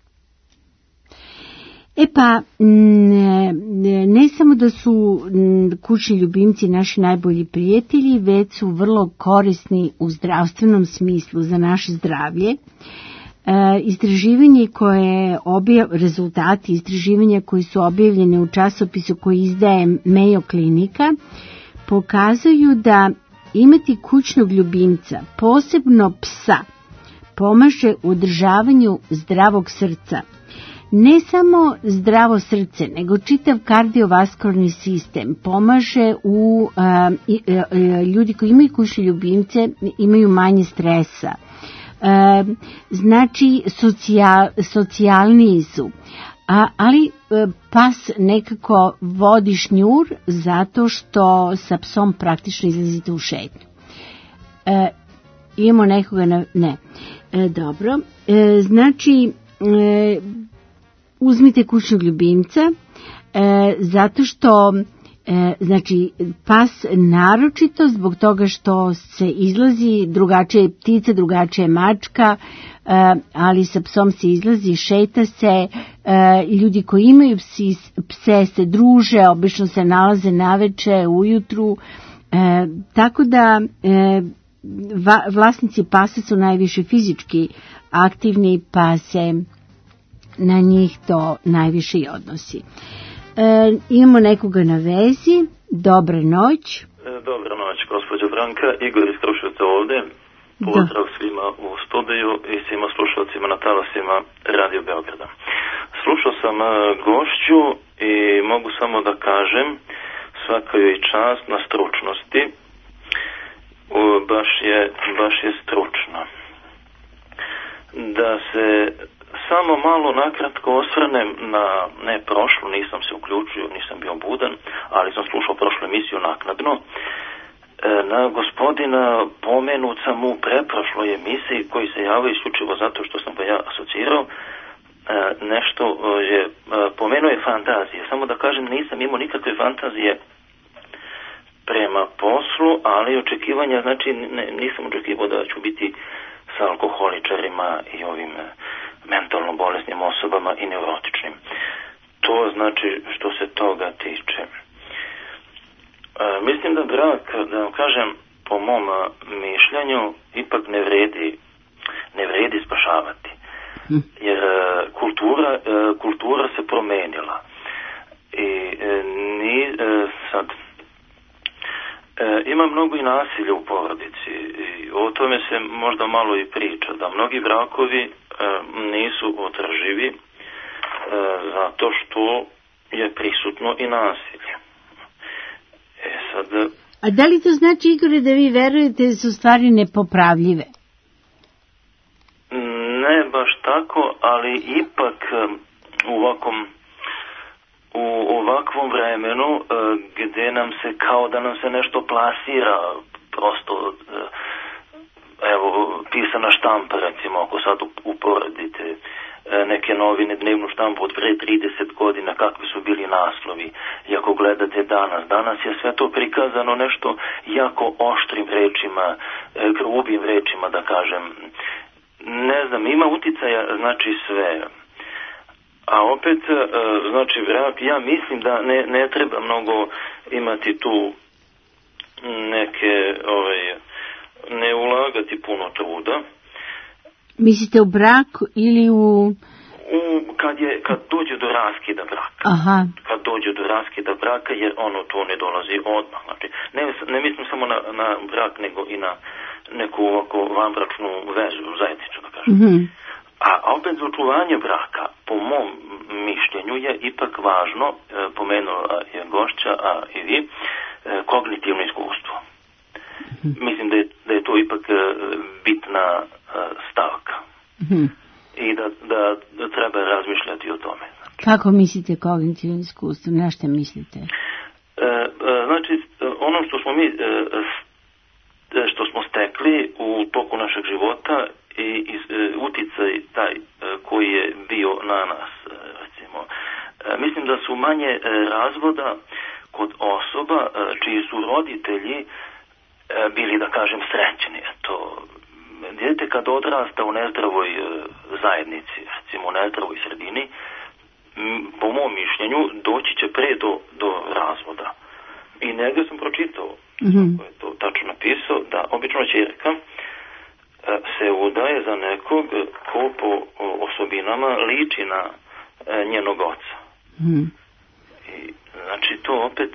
E pa, ne, ne samo da su kućni ljubimci naši najbolji prijatelji, već su vrlo korisni u zdravstvenom smislu za naše zdravlje. E, istraživanje koje objav, rezultati istraživanja koji su objavljene u časopisu koji izdaje Mayo Klinika pokazuju da imati kućnog ljubimca, posebno psa, pomaže u održavanju zdravog srca. Ne samo zdravo srce, nego čitav kardiovaskularni sistem pomaže u a, i, a, ljudi koji imaju kućne ljubimce imaju manje stresa. A, znači socijal, socijalniji su. A, ali pas nekako vodi šnjur zato što sa psom praktično izlazite u šetnju. E, imamo nekoga na... Ne. E, dobro. E, znači, e, uzmite kućnog ljubimca e, zato što e, znači pas naročito zbog toga što se izlazi, drugačije ptica, drugačije mačka, ali sa psom se izlazi, šeta se, ljudi koji imaju psi, pse se druže, obično se nalaze naveče, ujutru, tako da vlasnici pasa su najviše fizički aktivni, pa se na njih to najviše i odnosi. Imamo nekoga na vezi, dobra noć. Dobra noć, gospođo Branka, Igor iz Kruševca ovdje. Pozdrav svima u studiju i svima slušalcima na talasima Radio Beograda. Slušao sam gošću i mogu samo da kažem svaka joj čast na stručnosti. Baš je, baš je stručna. Da se samo malo nakratko osvrnem na, ne prošlu, nisam se uključio, nisam bio budan, ali sam slušao prošlu emisiju naknadno. Na gospodina pomenut sam u preprošloj emisiji koji se javio isključivo zato što sam ga ja asocirao. Nešto je, pomenuo je fantazije. Samo da kažem, nisam imao nikakve fantazije prema poslu, ali očekivanja, znači nisam očekivao da ću biti sa alkoholičarima i ovim mentalno bolesnim osobama i neurotičnim. To znači što se toga tiče. Mislim da brak, da vam kažem, po mom mišljenju, ipak ne vredi, ne vredi spašavati. Jer kultura, kultura se promenila. I ni, sad, ima mnogo i nasilja u porodici. I o tome se možda malo i priča, da mnogi brakovi nisu održivi zato što je prisutno i nasilje. E sad... A da li to znači, Igore, da vi verujete da su stvari nepopravljive? Ne baš tako, ali ipak u ovakvom, u ovakvom vremenu gdje nam se kao da nam se nešto plasira, prosto evo pisana štampa, recimo ako sad uporedite neke novine, dnevnu štampu od pre trideset godina, kakvi su bili naslovi. I ako gledate danas, danas je sve to prikazano nešto jako oštrim rečima, grubim rečima, da kažem. Ne znam, ima uticaja, znači sve. A opet, znači, brak, ja mislim da ne, ne treba mnogo imati tu neke, ovaj, ne ulagati puno truda. Mislite u brak ili u... U, kad, je, kad dođe do raskida braka. Aha. Kad dođe do raskida braka, jer ono to ne dolazi odmah. Znači, ne, ne mislim samo na, na brak, nego i na neku ovako vanbračnu vezu, zajedničnu, da kažem. Mm-hmm. A opet za očuvanje braka, po mom mišljenju, je ipak važno, e, pomenula je gošća, a i vi, e, kognitivno iskustvo. Mm-hmm. Mislim da je, da je to ipak e, bitna e, stavka. Mm-hmm. I da, da, da treba razmišljati o tome. Znači. Kako mislite kognitivno iskustvo? Na što mislite? E, e, znači, ono što smo mi, e, što smo stekli u toku našeg života i, i e, uticaj taj e, koji je bio na nas, e, recimo. E, mislim da su manje e, razvoda kod osoba e, čiji su roditelji e, bili, da kažem, srećni. To dijete kad odrasta u nezdravoj e, zajednici, recimo u nezdravoj sredini, m, po mom mišljenju doći će pre do, do razvoda. I negdje sam pročitao, mm-hmm. kako je to tačno napisao, da obično ćerka e, se udaje za nekog ko po o, osobinama liči na e, njenog oca. Mm-hmm. I, znači to opet...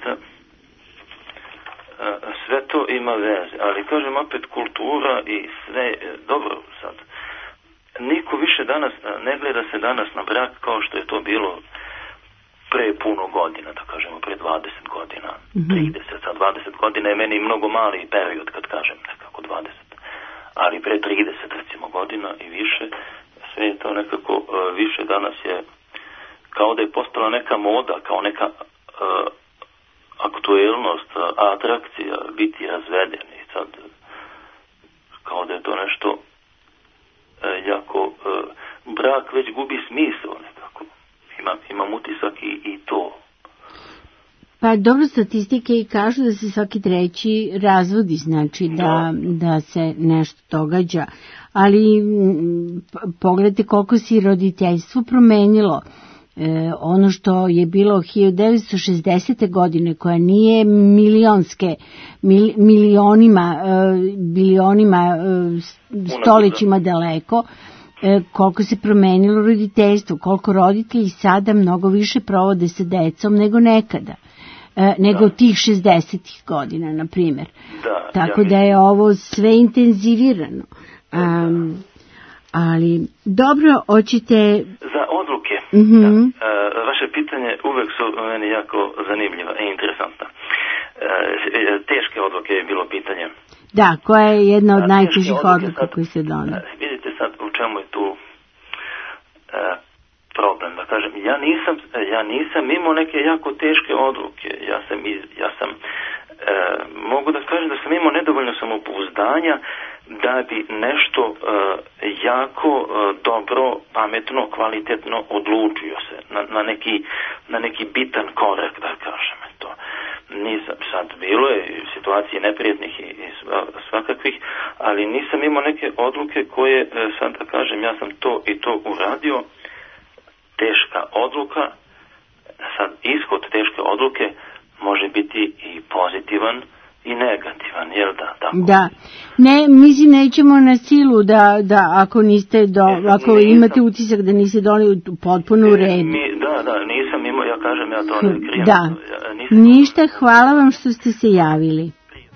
sve to ima veze, ali kažem opet kultura i sve, dobro sad, niko više danas, ne gleda se danas na brak kao što je to bilo pre puno godina, da kažemo pre dvadeset godina, mm-hmm. trideset, sad dvadeset godina je meni mnogo mali period kad kažem nekako dvadeset, ali pre trideset recimo godina i više, sve je to nekako uh, više danas je kao da je postala neka moda, kao neka uh, aktuelnost, atrakcija, biti razveden i sad kao da je to nešto e, jako e, brak već gubi smisao nekako. Imam, imam utisak i, i to. Pa dobro, statistike i kažu da se svaki treći razvodi, znači da, da se nešto događa, ali m, pogledajte koliko se roditeljstvo promenilo. E, ono što je bilo hiljadu devetsto šezdesete godine, koja nije milionske mil, milionima e, bilionima e, stoljećima daleko, e, koliko se promenilo roditeljstvo, koliko roditelji sada mnogo više provode sa decom nego nekada, e, nego da. Tih šezdesetih godina, na primjer. Da, tako ja da je ovo sve intenzivirano. Um, ali dobro, hoćete... Za odluke. Mm-hmm. Da, e, vaše pitanje uvek su meni jako zanimljiva i interesantna. E, teške odluke je bilo pitanje. Da, koja je jedna od najtežih odluka koji se donio. Vidite sad u čemu je tu e, problem, da kažem. Ja nisam, ja nisam imao neke jako teške odluke. Ja sam, ja sam e, mogu da kažem da sam imao nedovoljno samopouzdanja da bi nešto uh, jako uh, dobro, pametno, kvalitetno odlučio se na, na, neki, na neki bitan korak, da kažem to. Nisam, sad bilo je situacije neprijatnih i, i svakakvih, ali nisam imao neke odluke koje, uh, sad da kažem, ja sam to i to uradio, teška odluka, sad ishod teške odluke može biti i pozitivan i negativan, jel da? Tako? Da. Ne, mislim, nećemo na silu da, da ako niste, do, ne, ako nisam, imate utisak da niste doneli potpuno u redu. Mi, da, da, nisam imao, ja kažem, ja to ne krijem. Da. Ja, nisam ništa, imao. Hvala vam što ste se javili.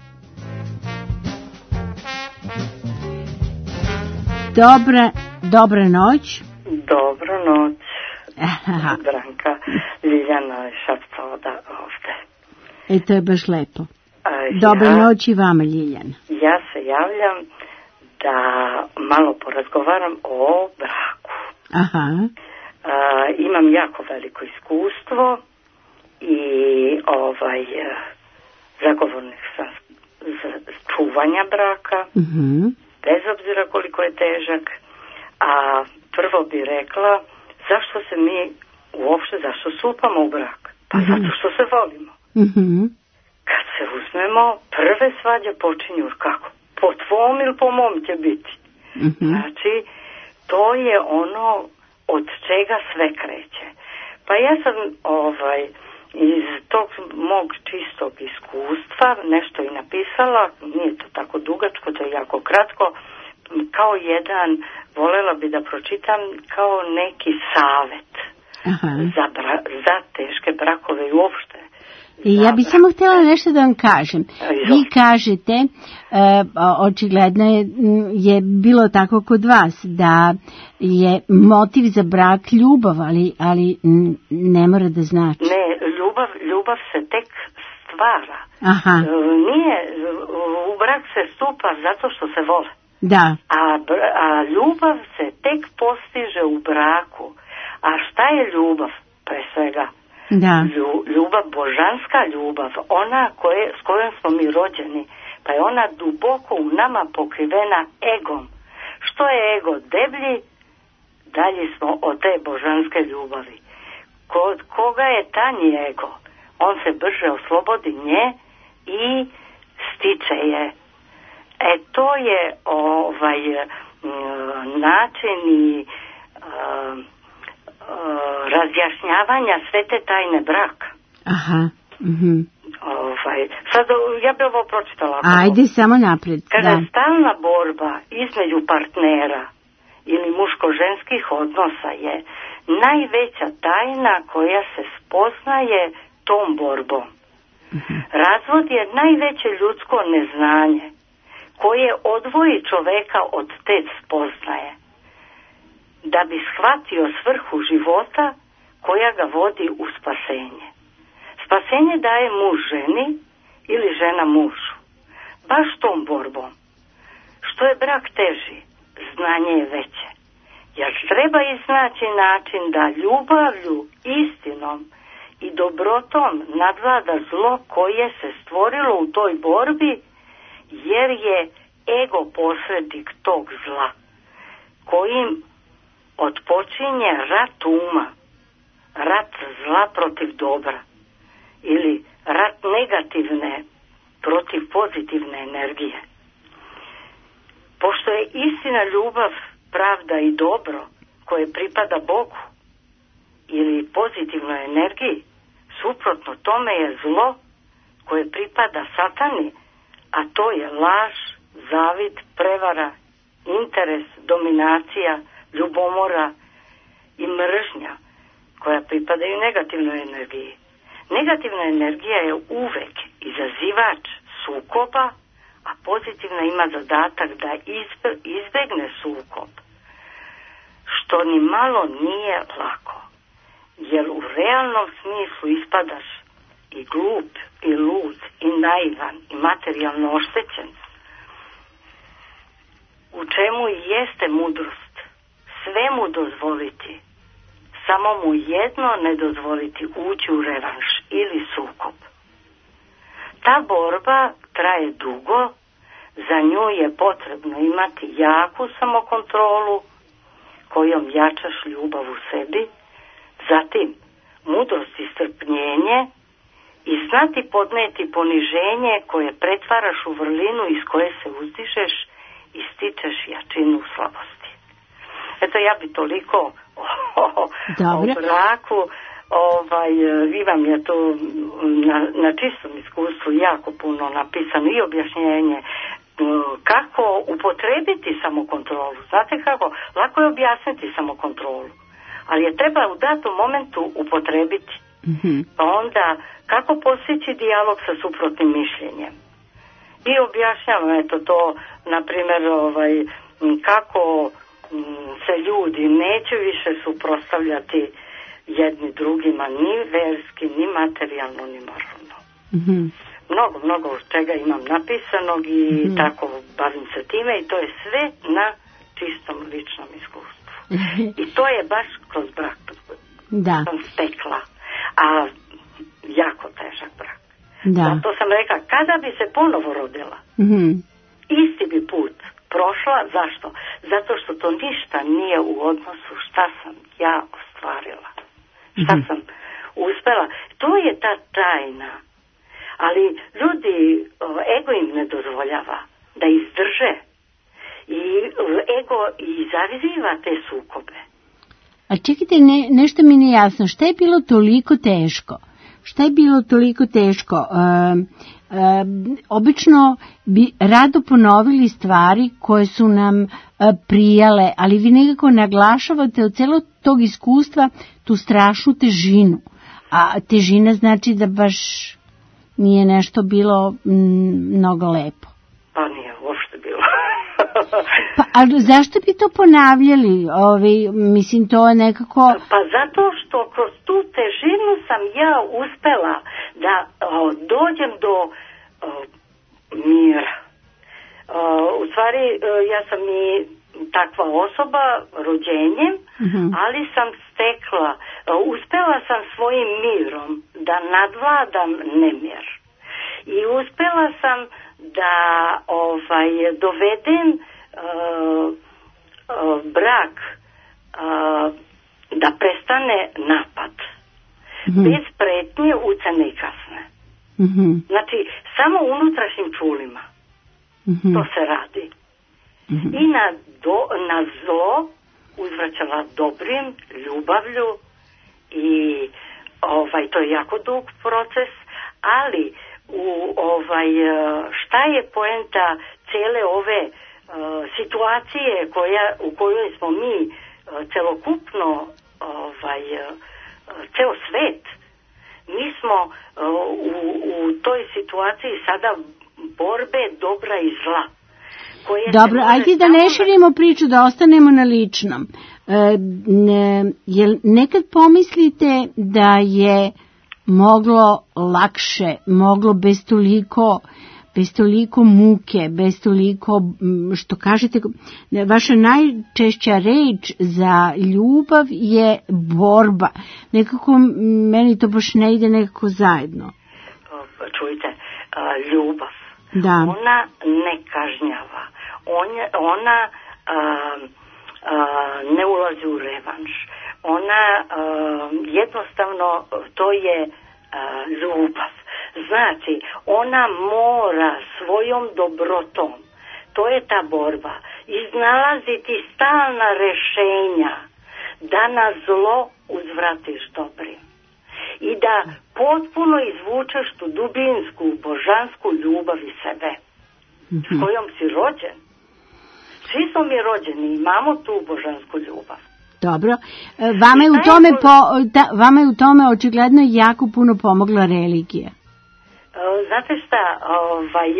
Dobra, dobra noć. Dobro noć. Branka, Ljiljana je Šapcoda ovde. E, to je baš lepo. Dobar ja, noć i vama, Ljiljana. Ja se javljam da malo porazgovaram o braku. Aha. A, imam jako veliko iskustvo i ovaj zagovornik sam za čuvanja braka, uh-huh. bez obzira koliko je težak. A prvo bi rekla, zašto se mi uopšte, zašto stupamo u brak? Pa uh-huh. zato što se volimo. Mhm. Kad se uzmemo, prve svađe počinju kako? Po tvom ili po mom će biti. Mm-hmm. Znači, to je ono od čega sve kreće. Pa ja sam ovaj, iz tog mog čistog iskustva nešto i napisala, nije to tako dugačko, to je jako kratko, kao jedan, volela bi da pročitam kao neki savet za, bra, za teške brakove i uopšte. I ja bih samo htjela nešto da vam kažem. Vi kažete, e, očigledno je, je bilo tako kod vas, da je motiv za brak ljubav, ali, ali ne mora da znači. Ne, ljubav, ljubav se tek stvara. Aha. Nije, u brak se stupa zato što se vole. Da. A, a ljubav se tek postiže u braku. A šta je ljubav, pre svega? Da. Ljubav, božanska ljubav, ona koje, s kojom smo mi rođeni, pa je ona duboko u nama pokrivena egom. Što je ego deblji, dalje smo od te božanske ljubavi. Kod koga je tanji ego, on se brže oslobodi nje i stiče je. E to je ovaj način i uh, razjašnjavanja sve te tajne braka. Aha. Mhm. Ovaj, sad ja bih ovo pročitala. Ajde, samo napred. Kada da. je stalna borba između partnera ili muško-ženskih odnosa je najveća tajna koja se spoznaje tom borbom. Mhm. Razvod je najveće ljudsko neznanje koje odvoji čoveka od te spoznaje, da bi shvatio svrhu života koja ga vodi u spasenje. Spasenje daje muž ženi ili žena mužu. Baš tom borbom. Što je brak teži, znanje je veće. Jer treba iznaći način da ljubavlju, istinom i dobrotom nadvlada zlo koje se stvorilo u toj borbi, jer je ego posrednik tog zla, kojim otpočinje rat uma, rat zla protiv dobra ili rat negativne protiv pozitivne energije. Pošto je istina ljubav, pravda i dobro koje pripada Bogu ili pozitivnoj energiji, suprotno tome je zlo koje pripada Satani, a to je laž, zavid, prevara, interes, dominacija, ljubomora i mržnja koja pripadaju negativnoj energiji. Negativna energija je uvek izazivač sukoba, a pozitivna ima zadatak da izbegne sukob, što ni malo nije lako, jer u realnom smislu ispadaš i glup, i lud, i naivan, i materijalno oštećen. U čemu jeste mudrost? Sve mu dozvoliti, samo mu jedno ne dozvoliti, ući u revanš ili sukob. Ta borba traje dugo, za nju je potrebno imati jaku samokontrolu kojom jačaš ljubav u sebi, zatim mudrost i strpljenje i znati podneti poniženje koje pretvaraš u vrlinu iz koje se uzdižeš i stičeš jačinu slabosti. Eto, ja bi toliko o, o, o braku, ovaj, vi vam je to na, na čistom iskustvu jako puno napisano i objašnjenje kako upotrebiti samokontrolu. Znate kako? Lako je objasniti samokontrolu, ali je treba u datom momentu upotrebiti. Mm-hmm. Pa onda kako postići dijalog sa suprotnim mišljenjem. I objašnjavam eto to, na primjer, ovaj, kako se ljudi neće više suprotstavljati jedni drugima, ni verski, ni materijalno, ni moralno. Mm-hmm. Mnogo, mnogo čega imam napisanog i mm-hmm. tako bavim se time i to je sve na čistom ličnom iskustvu. Mm-hmm. I to je baš kroz brak da. sam stekla, a jako težak brak. Da. Zato sam rekla, kada bi se ponovo rodila, mm-hmm. isti bi put prošla. Zašto? Zato što to ništa nije u odnosu šta sam ja ostvarila, šta mm-hmm. sam uspela. To je ta tajna. Ali ljudi, ego im ne dozvoljava da izdrže i ego izaziva te sukobe. A čekajte, ne, nešto mi nije jasno. Šta je bilo toliko teško šta je bilo toliko teško? E, e, obično bi rado ponovili stvari koje su nam e, prijale, ali vi nekako naglašavate od celog tog iskustva tu strašnu težinu. A težina znači da baš nije nešto bilo m, mnogo lepo. Pa nije uopšte bilo. Pa, ali zašto bi to ponavljali? Ovi, mislim, to je nekako... Pa zato što kroz tu težinu sam ja uspela da o, dođem do o, mira. O, u stvari, o, ja sam i takva osoba rođenjem, uh-huh. ali sam stekla, o, uspela sam svojim mirom da nadvladam nemir. I uspela sam da ovaj dovedem uh, uh, brak uh, da prestane napad. Mm-hmm. Bez pretnje, ucene i kasne. Mm-hmm. Znači, samo unutrašnjim čulima. Mm-hmm. To se radi. Mm-hmm. I na, do, na zlo uzvraćala dobrim, ljubavlju i ovaj, to je jako dug proces, ali u ovaj šta je poenta cele ove uh, situacije koja u kojoj smo mi uh, celokupno ovaj uh, ceo svet, mi smo uh, u, u toj situaciji sada borbe dobra i zla. Dobro, ajde da ne širimo priču, da ostanemo na ličnom. E, ne, jel nekad pomislite da je moglo lakše, moglo bez toliko, bez toliko muke, bez toliko, što kažete, vaša najčešća reč za ljubav je borba. Nekako meni to baš ne ide nekako zajedno. Čujte, ljubav, da. Ona ne kažnjava, ona, ona a, a, ne ulazi u revanš. Ona uh, jednostavno, to je uh, ljubav. Znači, ona mora svojom dobrotom, to je ta borba, iznalaziti stalna rešenja da na zlo uzvratiš dobrim. I da potpuno izvučeš tu dubinsku, božansku ljubav iz sebe, mm-hmm. s kojom si rođen. Svi smo mi rođeni, imamo tu božansku ljubav. Dobro, vama je u tome, po, da, vama je u tome očigledno jako puno pomogla religija. Znate šta, ovaj,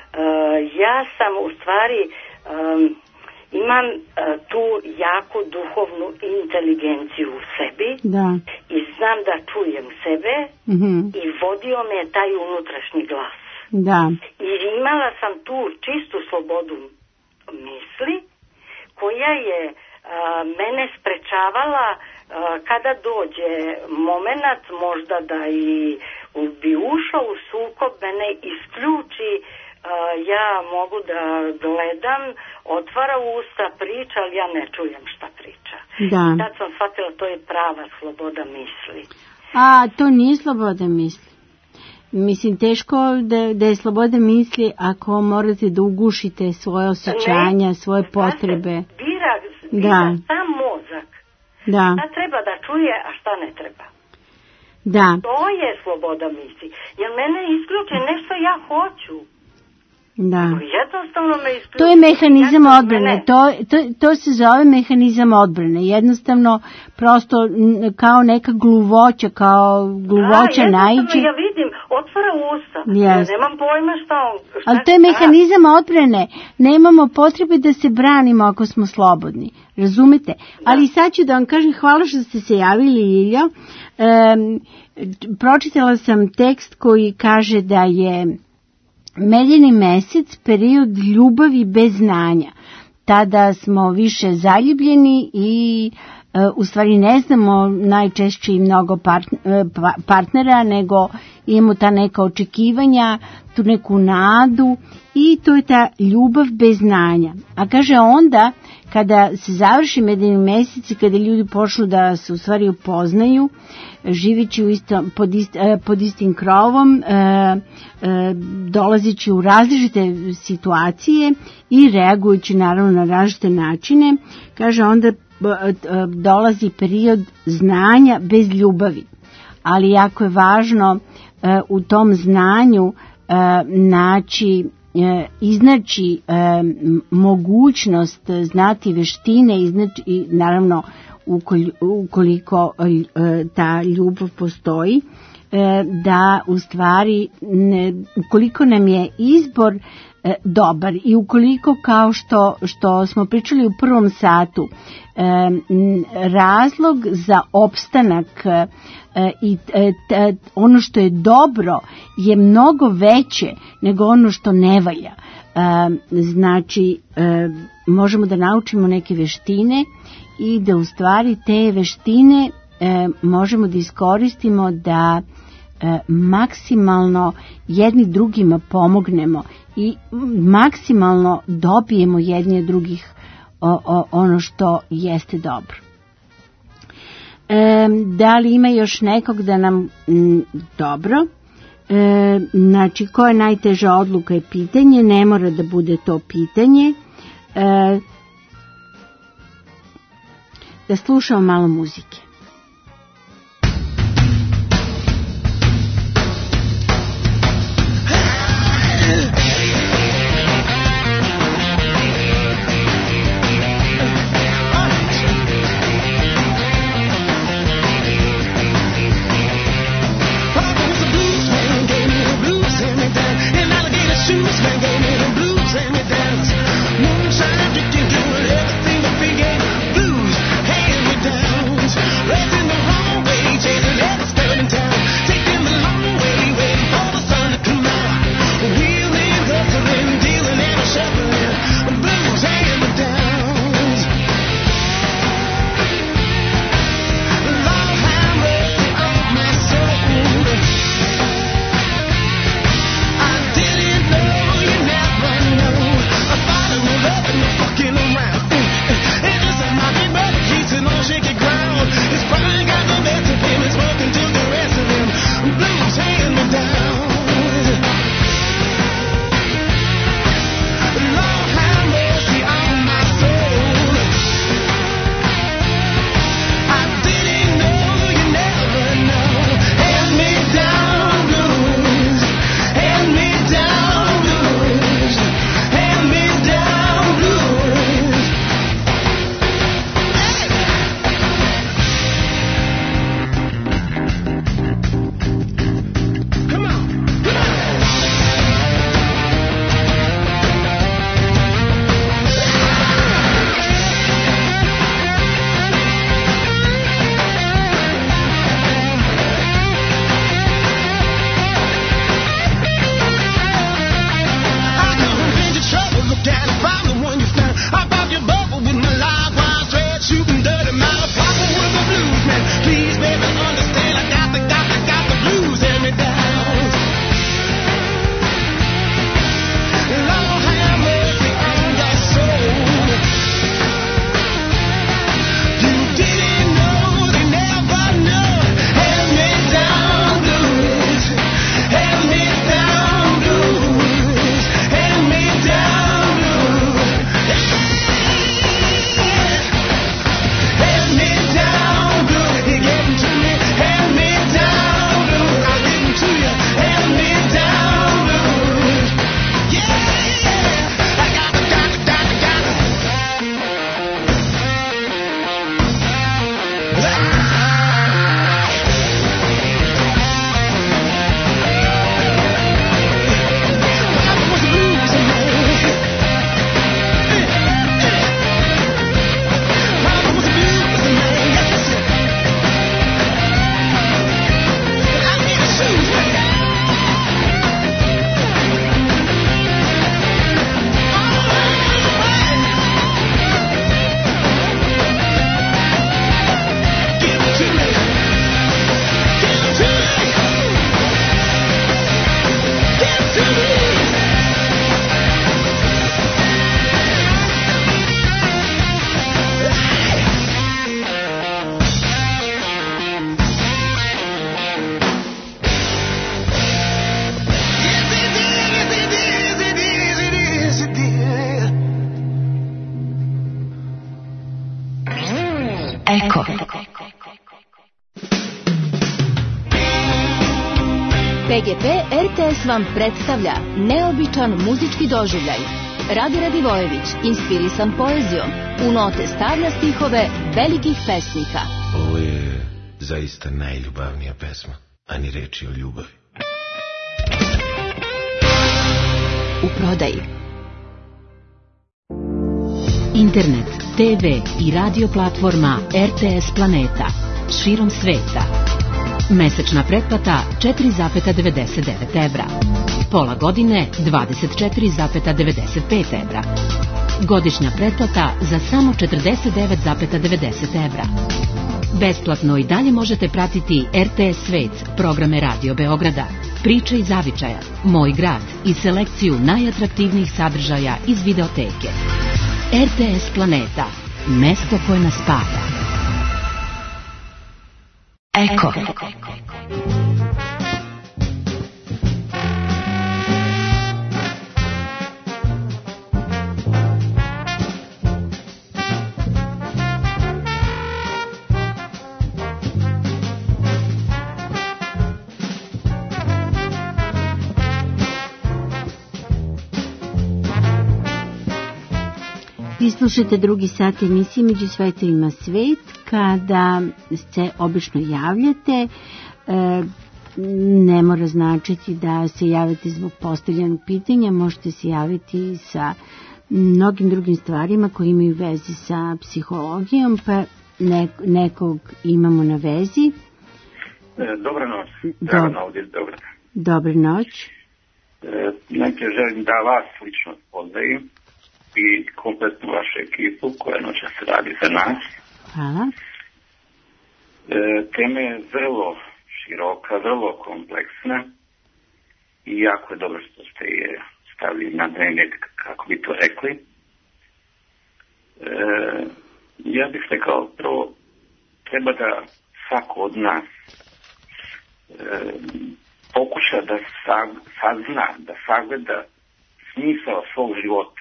ja sam u stvari, um, imam tu jako duhovnu inteligenciju u sebi, da. I znam da čujem sebe, mm-hmm. i vodio me taj unutrašnji glas. Da. I imala sam tu čistu slobodu misli, koja je a, mene sprečavala a, kada dođe momenat možda da i bi ušao u sukob, mene isključi, a, ja mogu da gledam, otvara usta, priča, ali ja ne čujem šta priča. Da. Tad sam shvatila, to je prava sloboda misli. A to nije sloboda misli. Mislim, teško da, da je sloboda misli ako morate da ugušite svoje osjećanja, ne, svoje potrebe. Bira, bira da. sam mozak. Da. Šta treba da čuje, a šta ne treba. Da. To je sloboda misli. Jer mene isključe nešto ja hoću. Da. Jednostavno me isključe. To je mehanizam odbrane. To, to, to se zove mehanizam odbrane. Jednostavno, prosto kao neka gluvoća, kao gluvoća da, naiđe. Ja vidim, otvara usta. Yes. Ja nemam pojma šta on... Šta ali to je mehanizam odbrane. Nemamo potrebe da se branimo ako smo slobodni. Razumete? Da. Ali sad ću da vam kažem, hvala što ste se javili, Ilja. Um, pročitala sam tekst koji kaže da je Medeni mesec period ljubavi bez znanja. Tada smo više zaljubljeni i e, u stvari ne znamo najčešće i mnogo partnera, nego imamo ta neka očekivanja, tu neku nadu i to je ta ljubav bez znanja. A kaže onda, kada se završi medeni mesec i kada ljudi počnu da se u stvari upoznaju, živeći u isto, pod, ist, pod istim krovom, e, e, dolazeći u različite situacije i reagujući naravno na različite načine, kaže onda dolazi period znanja bez ljubavi. ali jako je važno e, u tom znanju e, naći, e, iznaći e, mogućnost, znati veštine, iznaći, i naravno ukoliko e, ta ljubav postoji, e, da u stvari ne, ukoliko nam je izbor e, dobar i ukoliko, kao što, što smo pričali u prvom satu, e, razlog za opstanak e, i e, t, ono što je dobro je mnogo veće nego ono što ne valja. E, znači e, možemo da naučimo neke veštine i da u stvari te veštine e, možemo da iskoristimo da e, maksimalno jedni drugima pomognemo i maksimalno dobijemo jedni od drugih o, o, ono što jeste dobro. E, da li ima još nekog da nam m, dobro? E, znači, koja je najteža odluka je pitanje, ne mora da bude to pitanje. E, da slušamo malo muzike. Moonshine, drinking, doing everything I forget. Blues, hand me downs. P G P R T S vam predstavlja neobičan muzički doživljaj. Radi Radivojević, inspirisan poezijom, u note stavlja stihove velikih pesnika. Ovo je zaista najljubavnija pesma, a ni reči o ljubavi. U prodaji. Internet, te ve i radio platforma R T S Planeta širom sveta. Mesečna pretplata četiri zarez devedeset devet evra. Pola godine dvadeset četiri zarez devedeset pet evra. Godišnja pretplata za samo četrdeset devet zarez devedeset evra. Besplatno i dalje možete pratiti R T S Svet, programe Radio Beograda, Priče iz zavičaja, Moj grad i selekciju najatraktivnijih sadržaja iz videoteke. R T S Planeta, mesto koje nas spaja. Eko. Vi slušate drugi sat emisije Među svetovima svet, kada se obično javljate. E, ne mora značiti da se javite zbog postavljenog pitanja, možete se javiti sa mnogim drugim stvarima koji imaju vezi sa psihologijom, pa ne, nekog imamo na vezi. E, dobra noć. Dobra noć. Dobra. Dobra noć. E, najprije želim da vas lično pozdravim i kompletnu vašu ekipu koja noćas radi za nas. Hvala. E, tema je vrlo široka, vrlo kompleksna i jako je dobro što ste je stavili na dnevnik, kako bi to rekli. E, ja bih rekao, prvo, treba da svako od nas e, pokuša da sazna, da sagleda smisao svog života.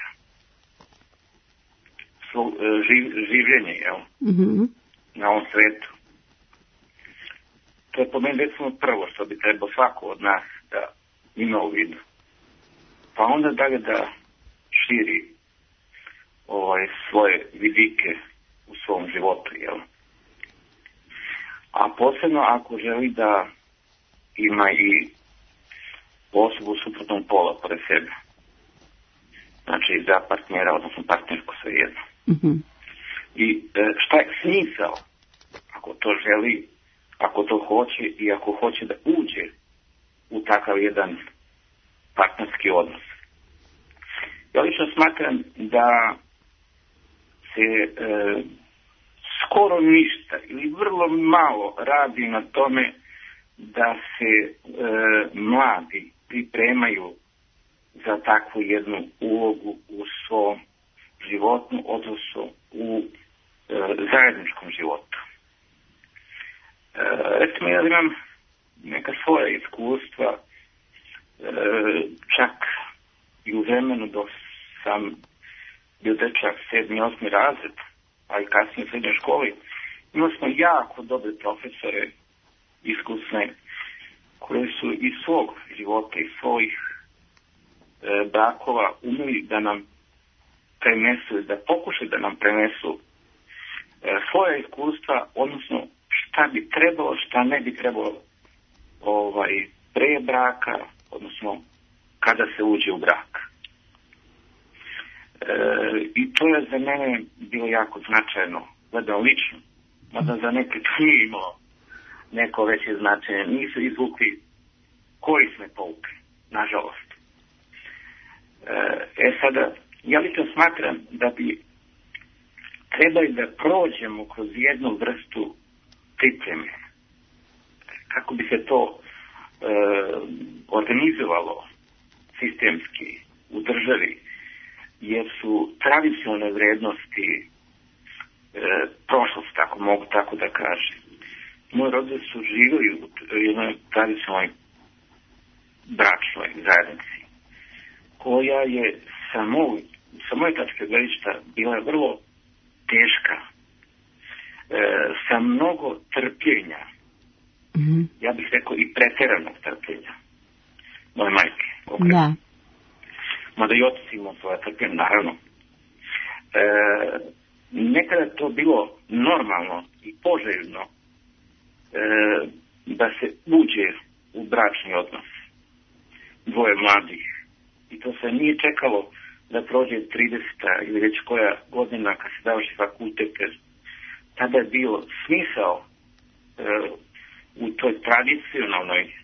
Živ, življenje, jel? Mm-hmm. Na ovom svetu. To je po meni recimo prvo što bi trebao svako od nas da ima u vidu. Pa onda dalje da širi ovaj, svoje vidike u svom životu, jel? A posebno ako želi da ima i osobu suprotnog pola pored sebe. Znači za partnera, odnosno partnerku svejedno. Mm-hmm. I e, šta je smisao ako to želi, ako to hoće i ako hoće da uđe u takav jedan partnerski odnos. Ja lično smatram da se e, skoro ništa ili vrlo malo radi na tome da se e, mladi pripremaju za takvu jednu ulogu u svom životu, odnosno u e, zajedničkom životu. E, recimo, ja imam neka svoja iskustva, e, čak i u vremenu dok sam bio dečak sedmi, osmi razred, a i kasnije u srednjoj školi, imali smo jako dobre profesore, iskusne, koji su iz svog života, iz svojih e, brakova umeli da nam prenesu, da pokušaju da nam prenesu e, svoje iskustva, odnosno šta bi trebalo, šta ne bi trebalo ovaj, pre braka, odnosno kada se uđe u brak. E, I to je za mene bilo jako značajno, gledano lično, mada za neke to nije imalo neko veće značenje, nisu izvukli korisne pouke, nažalost. E, e sada, ja lično smatram da bi trebali da prođemo kroz jednu vrstu pripreme. Kako bi se to e, organizovalo sistemski u državi, jer su tradicionalne vrednosti e, prošlost, ako mogu tako da kažem. Moji roditelji su živjeli u jednoj tradicionalnoj bračnoj zajednici, koja je sa, moj, sa moje tačke gledišta bila vrlo teška, e, sa mnogo trpljenja, mm-hmm. ja bih rekao i pretjeranog trpljenja. moje majke. Da. Mada i otac imao svoje trpljenje, naravno. E, nekada je to bilo normalno i poželjno e, da se uđe u bračni odnos dvoje mladih. I to se nije čekalo da prođe trideseta ili već koja godina kad se završi fakultet. Tada je bio smisao e, u toj tradicionalnoj e,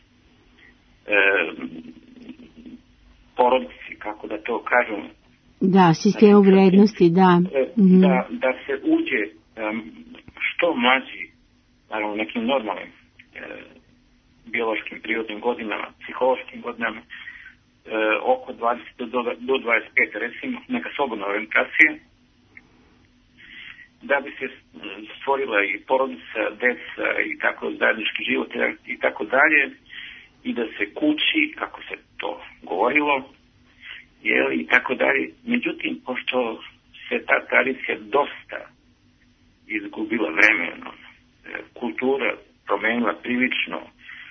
porodici, kako da to kažem. Da, sistemu vrednosti, da. Mm-hmm. Da, da se uđe um, što mlađi, naravno nekim normalnim e, biološkim prirodnim godinama, psihološkim godinama, e, oko dvadeset do dvadeset pet recimo, neka slobodna orijentacija, da bi se stvorila i porodica, deca i tako zajednički život i tako dalje, i da se kući, kako se to govorilo, jel, i tako dalje. Međutim, pošto se ta tradicija dosta izgubila vremenom, kultura promenila prilično,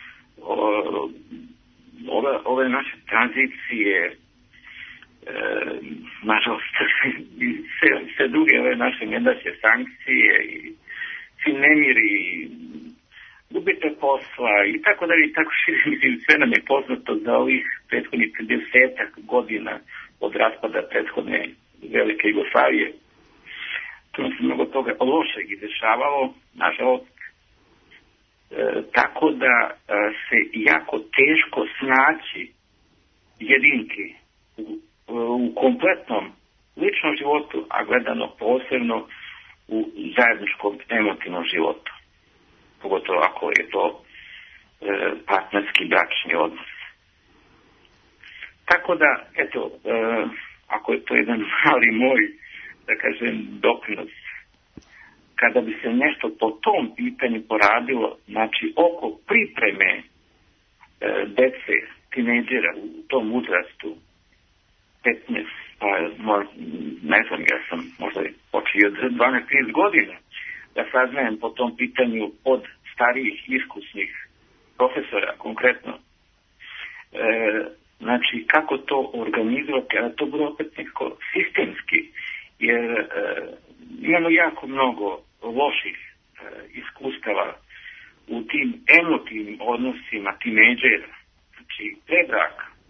ove, ove naše tranzicije, e, nažalost, sve, sve druge ove naše nedaće sankcije i svi nemiri, gubite posla i tako dalje i tako šire. Mislim, sve nam je poznato za ovih prethodnih desetak godina od raspada prethodne velike Jugoslavije. Tu nam se mnogo toga lošeg i dešavalo, nažalost. E, tako da e, se jako teško snaći jedinki u, u kompletnom ličnom životu, a gledano posebno u zajedničkom emotivnom životu. Pogotovo ako je to e, partnerski bračni odnos. Tako da, eto, e, ako je to jedan mali moj, da kažem, doprinos, kada bi se nešto po tom pitanju poradilo, znači oko pripreme e, dece, tinejdžera u tom uzrastu, petnaest, pa ne znam, ja sam možda počeo od dvanaest trinaest godina, da saznajem po tom pitanju od starijih iskusnih profesora konkretno. E, znači, kako to organizovati, a to bude opet nekako sistemski, jer e, imamo jako mnogo loših e, iskustava u tim emotivnim odnosima tinejdžera, znači prebraka, e,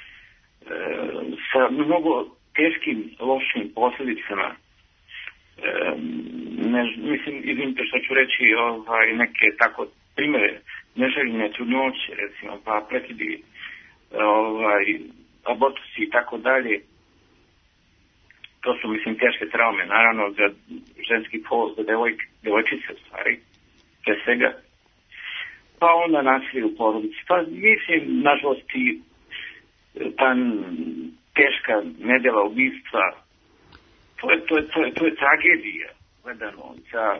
sa mnogo teškim lošim posljedicama. E, ne, mislim, izvinite što ću reći ovaj, neke tako primjere neželjene trudnoće, recimo, pa prekidi, ovaj, abortusi i tako dalje. To su, mislim, teške traume, naravno, za ženski pol, za devojke, devojčice, u stvari, pre svega. Pa onda nasilje u porodici. Pa, mislim, nažalost, i ta teška nedjela ubistva, to je, to je, to je, to je tragedija, gledano, za e,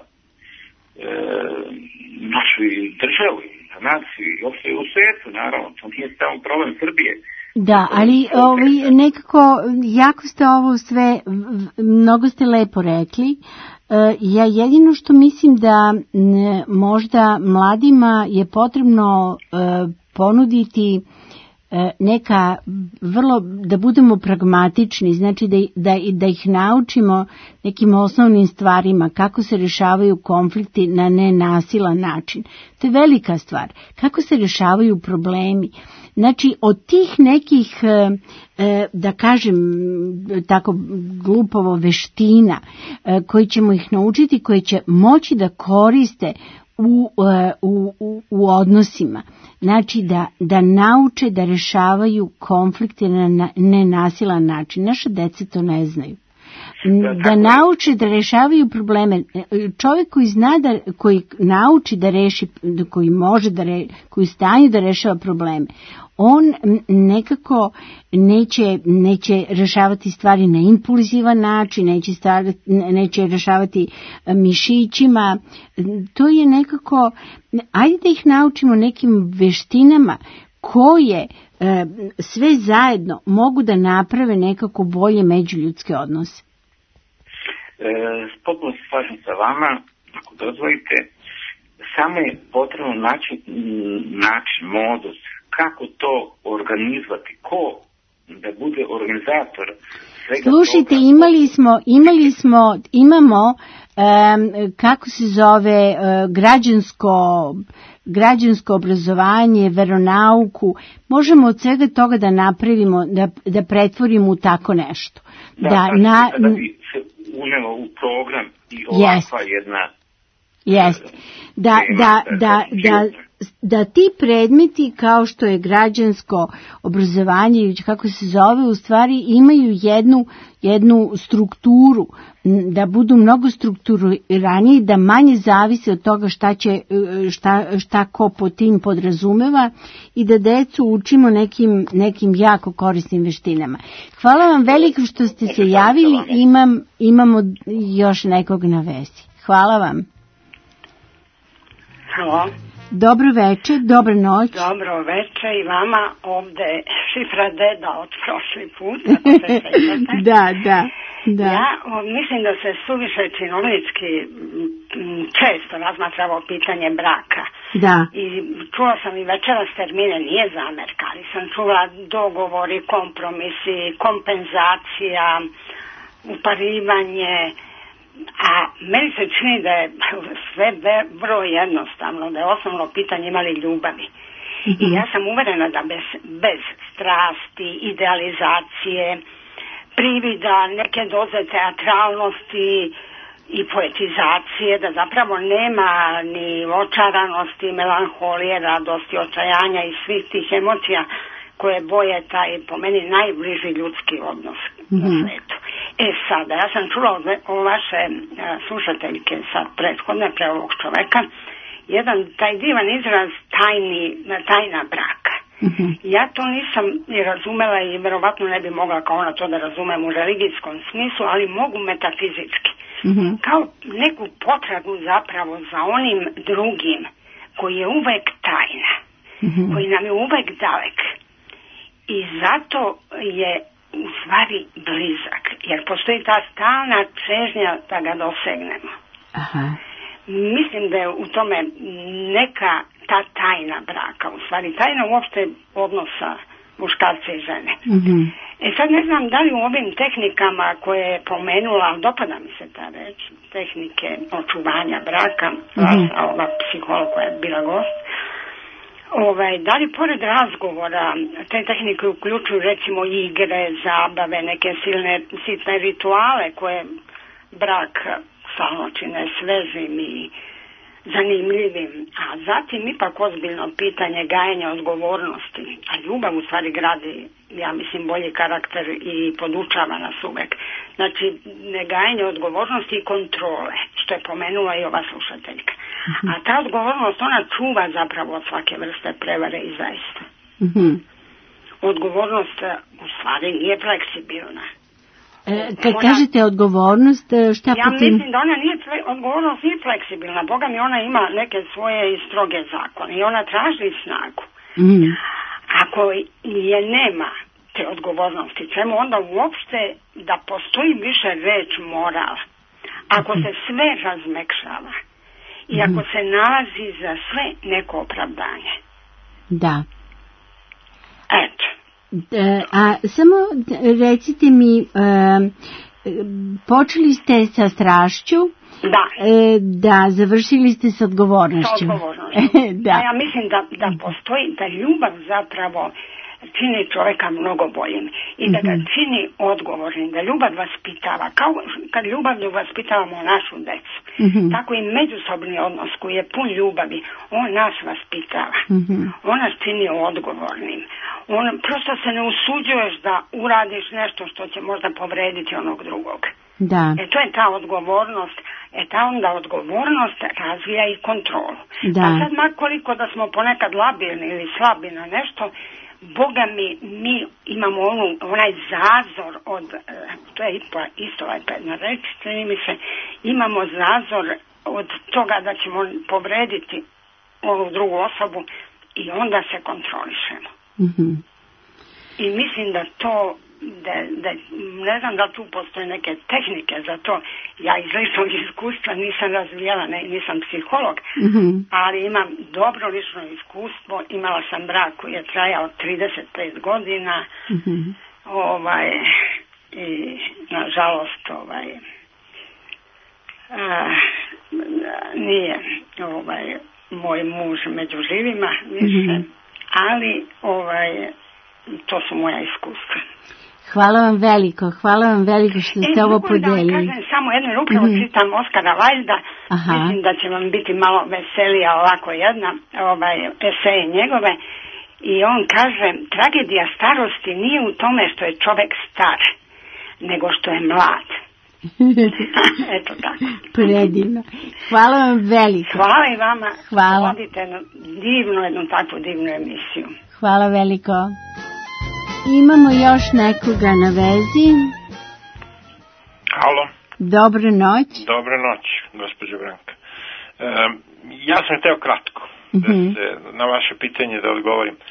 našu državu, za naciju i uopšte u svijetu, naravno, to nije samo problem Srbije. Da, ali ovi, nekako, jako ste ovo sve, mnogo ste lepo rekli. Ja jedino što mislim da možda mladima je potrebno ponuditi neka vrlo, da budemo pragmatični, znači da, da, da ih naučimo nekim osnovnim stvarima, kako se rješavaju konflikti na nenasilan način. To je velika stvar. Kako se rješavaju problemi. Znači, od tih nekih, da kažem, tako glupovo veština, koji ćemo ih naučiti, koje će moći da koriste u, u, u, u odnosima. Znači, da, da nauče da rješavaju konflikte na nenasilan način. Naše dece to ne znaju. Da nauče da rješavaju probleme. Čovjek koji zna da, koji nauči da reši, koji može da re, koji u stanju da rešava probleme, on nekako neće, neće rješavati stvari na impulzivan način, neće, stavljati, neće rješavati mišićima. To je nekako, ajde da ih naučimo nekim veštinama koje e, sve zajedno mogu da naprave nekako bolje međuljudske odnose. E, potpuno se slažem sa vama, ako dozvolite, samo je potrebno naći način, modus, kako to organizovati, ko da bude organizator svega. Slušajte, toga. imali smo, imali smo, imamo, um, kako se zove, uh, građansko, građansko obrazovanje, veronauku, možemo od svega toga da napravimo, da, da pretvorimo u tako nešto. Da, da, na, da bi se unelo u program i ovakva jest. jedna Jest. Da, da, da, da, da ti predmeti kao što je građansko obrazovanje ili kako se zove u stvari imaju jednu, jednu strukturu, da budu mnogo strukturiraniji, da manje zavise od toga šta, će, šta, šta ko po tim podrazumeva i da decu učimo nekim, nekim jako korisnim veštinama. Hvala vam veliko što ste se javili, imam, imamo još nekog na vezi. Hvala vam. Halo. Dobro večer, dobra noć. Dobro večer i vama, ovde šifra deda od prošli put. da, da, da. Ja o, mislim da se suviše činovnički često razmatravo pitanje braka. Da. I čula sam i večeras termine, nije zamerka, ali sam čula dogovori, kompromisi, kompenzacija, uparivanje. A meni se čini da je sve vrlo jednostavno, da je osnovno pitanje imali ljubavi. Mm-hmm. I ja sam uverena da bez, bez strasti, idealizacije, privida, neke doze teatralnosti i poetizacije, da zapravo nema ni očaranosti, melanholije, radosti, očajanja i svih tih emocija koje boje taj, po meni, najbliži ljudski odnos mm-hmm. na svetu. E sada, ja sam čula o vaše a, slušateljke sad prethodne pre ovog čoveka, jedan taj divan izraz tajni, tajna braka. Mm-hmm. Ja to nisam ni razumela i verovatno ne bi mogla kao ona to da razumem u religijskom smislu, ali mogu metafizički. Mm-hmm. Kao neku potragu zapravo za onim drugim koji je uvek tajna, mm-hmm. koji nam je uvek dalek. I zato je u stvari blizak, jer postoji ta stalna čežnja da ga dosegnemo. Aha. Mislim da je u tome neka ta tajna braka, u stvari tajna uopšte odnosa muškarca i žene. Mm-hmm. E sad ne znam da li u ovim tehnikama koje je pomenula, dopada mi se ta reč, tehnike očuvanja braka, mm-hmm. vaša ova psiholog koja je bila gost, Ovaj, da li pored razgovora te tehnike uključuju recimo igre, zabave, neke silne, sitne rituale koje brak stalno čine svežim i zanimljivim, a zatim ipak ozbiljno pitanje gajenja odgovornosti, a ljubav u stvari gradi, ja mislim, bolji karakter i podučava nas uvek. Znači, negajanje odgovornosti i kontrole, što je pomenula i ova slušateljka. Mm-hmm. A ta odgovornost, ona čuva zapravo od svake vrste prevare i zaista. Mm-hmm. Odgovornost u stvari nije fleksibilna. E, kad ona, kažete odgovornost, šta ja potim? Ja mislim da ona nije, odgovornost nije fleksibilna. Boga mi, ona ima neke svoje i stroge zakone i ona traži snagu. Mm. Ako je nema te odgovornosti, čemu onda uopšte da postoji više reč moral? Ako se sve razmekšava i ako se nalazi za sve neko opravdanje. Da. Eto. E, a samo recite mi, e, počeli ste sa strašću, da, e, da završili ste sa odgovornošću. Sa odgovornošću. Da. A ja mislim da, da postoji, da ljubav zapravo čini čovjeka mnogo boljim i da ga čini odgovornim, da ljubav vaspitava, kao kad ljubavlju vaspitavamo našu decu, mm-hmm. tako i međusobni odnos koji je pun ljubavi, on nas vaspitava, mm-hmm. on nas čini odgovornim. On, prosto se ne usuđuješ da uradiš nešto što će možda povrediti onog drugog. Da. E to je ta odgovornost, e ta onda odgovornost razvija i kontrolu. Da. A sad makoliko da smo ponekad labilni ili slabi na nešto, Boga mi, mi imamo onu, onaj zazor od, to je isto jedna reč, čini mi se, imamo zazor od toga da ćemo povrediti ovu drugu osobu i onda se kontrolišemo. Mm-hmm. I mislim da to da, da, ne znam da tu postoje neke tehnike za to. Ja iz ličnog iskustva nisam razvijala, ne, nisam psiholog, mm-hmm. ali imam dobro lično iskustvo. Imala sam brak koji je trajao trideset pet godina, mm-hmm. ovaj, i nažalost ovaj, a, nije ovaj, moj muž među živima više, mm-hmm. ali ovaj, to su moja iskustva. Hvala vam veliko, hvala vam veliko što ste e, ovo podelili. Da kažem samo jednu, upravo mm-hmm. čitam Oskara Valjda, mislim da će vam biti malo veselija ovako jedna, ovaj, eseje njegove, i on kaže, tragedija starosti nije u tome što je čovek star, nego što je mlad. Eto tako. Predivno. Hvala vam veliko. Hvala i vama. Hvala. Vodite jednu divnu, jednu takvu divnu emisiju. Hvala veliko. Imamo još nekoga na vezi. Halo. Dobro noć. Dobro noć, gospođo Branka. E, ja sam hteo kratko mm-hmm. da se, na vaše pitanje da odgovorim. E,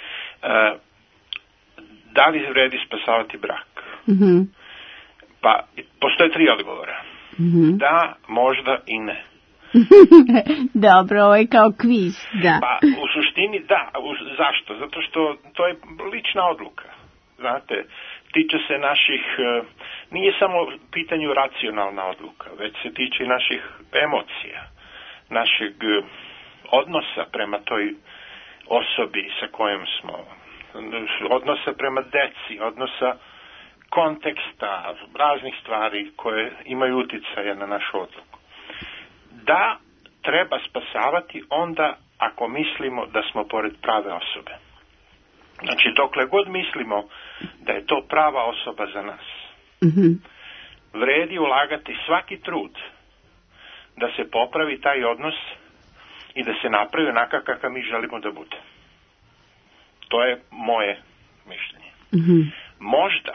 da li vredi spasavati brak? Mm-hmm. Pa, postoje tri odgovora. Mm-hmm. Da, možda i ne. Dobro, ovo je kao kviz, da. Pa, u suštini da. U, zašto? Zato što to je lična odluka. Znate, tiče se naših, nije samo u pitanju racionalna odluka, već se tiče i naših emocija, našeg odnosa prema toj osobi sa kojom smo, odnosa prema deci, odnosa konteksta, raznih stvari koje imaju uticaja na našu odluku. Da, treba spasavati onda ako mislimo da smo pored prave osobe. Znači, dokle god mislimo da je to prava osoba za nas, mm-hmm. vredi ulagati svaki trud da se popravi taj odnos i da se napravi onaka kakav mi želimo da bude. To je moje mišljenje. Mm-hmm. Možda,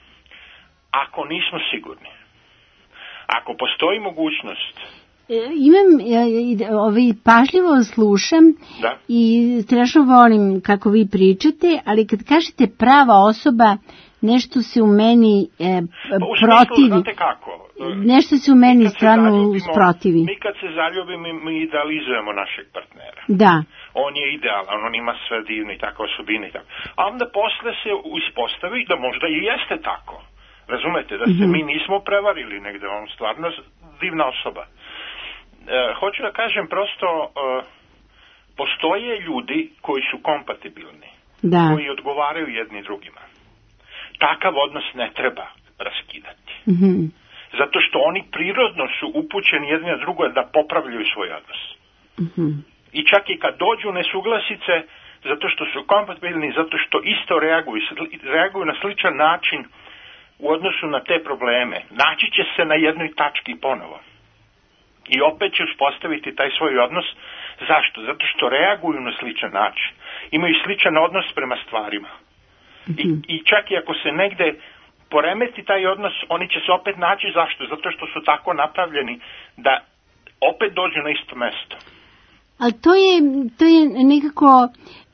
ako nismo sigurni, ako postoji mogućnost, imam, ovaj, pažljivo slušam da. I strašno volim kako vi pričate, ali kad kažete prava osoba, nešto se u meni e, protivi. Znate kako? Nešto se u meni stvarno usprotivi. Mi kad se zaljubimo, mi idealizujemo našeg partnera. Da. On je idealan, on ima sve divne i takve osobine i tako. A onda posle se ispostavi da možda i jeste tako. Razumete, da se mm-hmm. mi nismo prevarili negde, on stvarno divna osoba. E, hoću da kažem prosto, e, postoje ljudi koji su kompatibilni, da. Koji odgovaraju jedni drugima. Takav odnos ne treba raskidati. Mm-hmm. Zato što oni prirodno su upućeni jedni na drugo da popravljaju svoj odnos. Mm-hmm. I čak i kad dođu nesuglasice, zato što su kompatibilni, zato što isto reaguju, reaguju na sličan način u odnosu na te probleme, naći će se na jednoj tački ponovo. I opet će uspostaviti taj svoj odnos. Zašto? Zato što reaguju na sličan način. Imaju sličan odnos prema stvarima. Mm-hmm. I, I čak i ako se negde poremeti taj odnos, oni će se opet naći. Zašto? Zato što su tako napravljeni da opet dođu na isto mesto. Ali to je, to je nekako e,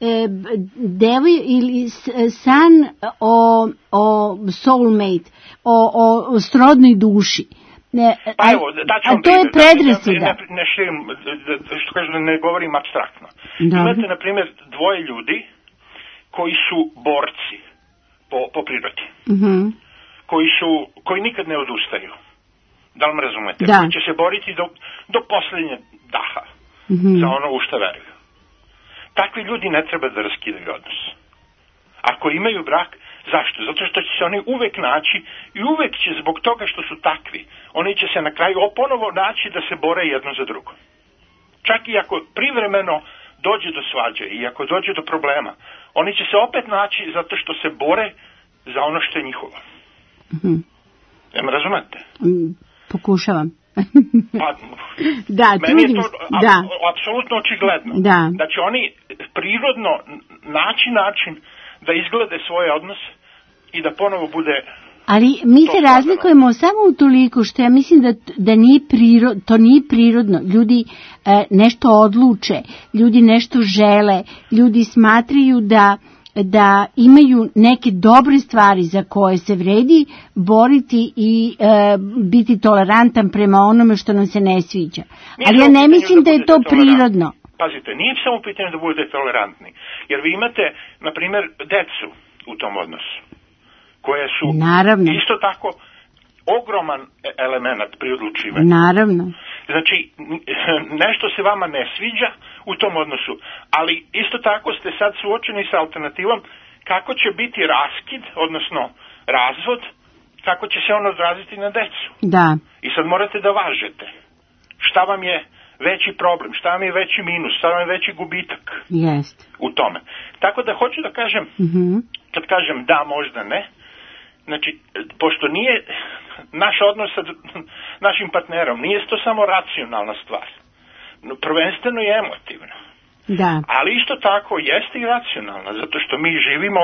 devoj ili san o, o soulmate, o, o srodnoj duši. Ne, pa evo, daću vam a to je predrasuda. Ne, ne, ne, širim, što kažem, ne govorim abstraktno. Da. Imate, na primjer, dvoje ljudi koji su borci po, po prirodi. Mm-hmm. Koji su, koji nikad ne odustaju. Da li me razumete? Da. Koji će se boriti do, do posljednje daha. Mm-hmm. Za ono u što veruju. Takvi ljudi ne treba da raskidaju odnos. Ako imaju brak, zašto? Zato što će se oni uvek naći i uvek će zbog toga što su takvi, oni će se na kraju oponovo naći da se bore jedno za drugo. Čak i ako privremeno dođe do svađe i ako dođe do problema, oni će se opet naći zato što se bore za ono što je njihovo. Mm-hmm. Ne me razumete? Mm, pokušavam. Pa, da, meni je to a, da. apsolutno očigledno. Da. Da će oni prirodno naći način da izglede svoj odnos i da ponovo bude... Ali mi se razlikujemo samo u toliko što ja mislim da, da nije priro, to nije prirodno. Ljudi e, nešto odluče, ljudi nešto žele, ljudi smatraju da da imaju neke dobre stvari za koje se vredi boriti i e, biti tolerantan prema onome što nam se ne sviđa. Nije Ali ja ne mislim da, da je to prirodno. Pazite, nije samo pitanje da budete tolerantni, jer vi imate, na primjer, decu u tom odnosu, koje su Naravno. isto tako ogroman element pri odlučivanju. Naravno. Znači, nešto se vama ne sviđa u tom odnosu, ali isto tako ste sad suočeni sa alternativom kako će biti raskid, odnosno razvod, kako će se on odraziti na decu. Da. I sad morate da važete šta vam je veći problem, šta vam je veći minus, šta vam je veći gubitak Jest. u tome. Tako da hoću da kažem, mm-hmm. kad kažem da, možda ne, znači, pošto nije naš odnos sa našim partnerom, nije to samo racionalna stvar, prvenstveno je emotivna. Da. Ali isto tako jeste i racionalna, zato što mi živimo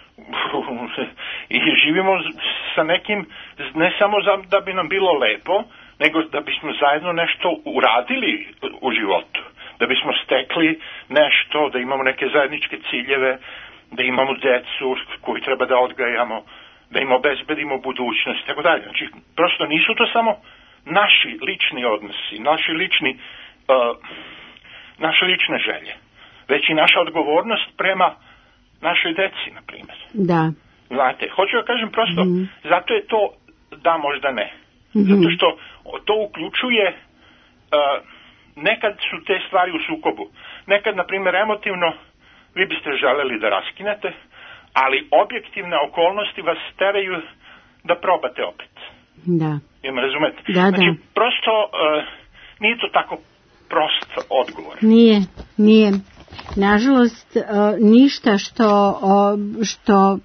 i živimo sa nekim, ne samo za, da bi nam bilo lepo, nego da bismo zajedno nešto uradili u životu, da bismo stekli nešto, da imamo neke zajedničke ciljeve, da imamo decu koju treba da odgajamo, da im obezbedimo budućnost i tako dalje. Znači, prosto nisu to samo naši lični odnosi, naši lični, uh, naše lične želje, već i naša odgovornost prema našoj deci, na primjer. Da. Znate, hoću da kažem prosto, mm-hmm. zato je to da, možda ne. Mm-hmm. Zato što to uključuje, uh, nekad su te stvari u sukobu. Nekad, na primjer, emotivno vi biste želeli da raskinete, ali objektivne okolnosti vas teraju da probate opet. Da. Ima razumete? Da, znači, da. prosto uh, nije to tako prost odgovor. Nije, nije. Nažalost, uh, ništa što, uh, što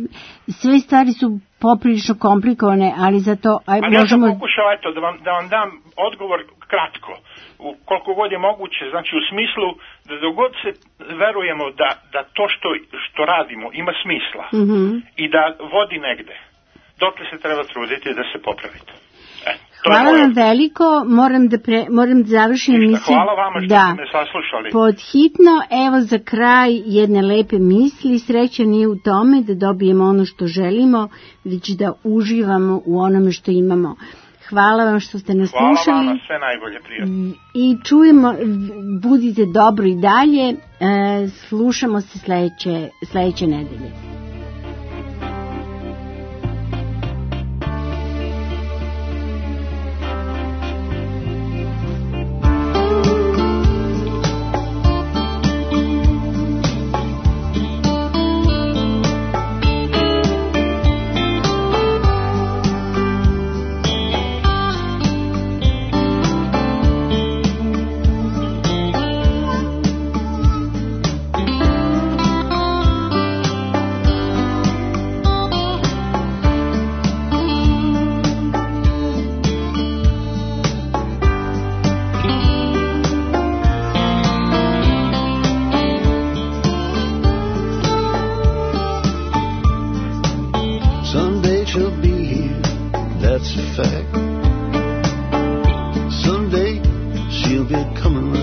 sve stvari su poprilično komplikovane, ali zato aj, ali možemo... ja sam pokušao, eto, da vam, da vam dam odgovor kratko, u koliko god je moguće, znači u smislu da dok god se verujemo da, da to što, što radimo ima smisla, mm-hmm. i da vodi negde, dotle se treba truditi da se popravite. E, hvala vam veliko, moram da, pre, moram da završim emisiju. Hvala vama što da. ste me saslušali. Pod hitno, evo za kraj jedne lepe misli, sreća nije u tome da dobijemo ono što želimo, već da uživamo u onome što imamo. Hvala vam što ste nas slušali. Hvala vam, sve najbolje, prijatno. I čujemo, budite dobro i dalje, e, slušamo se sledeće, sledeće nedelje.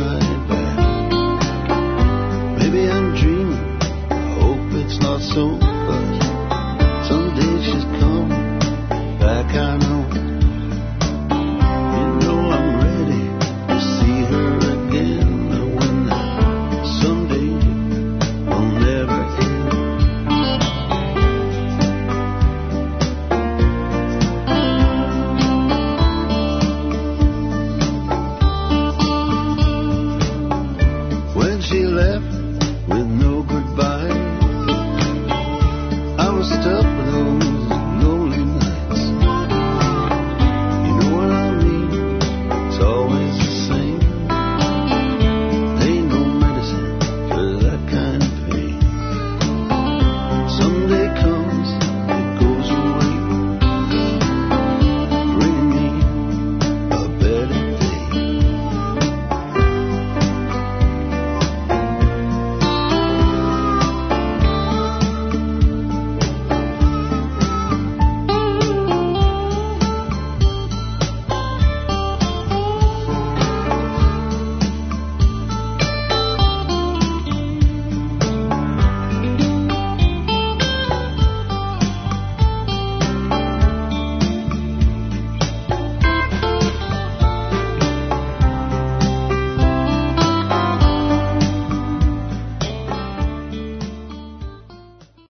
So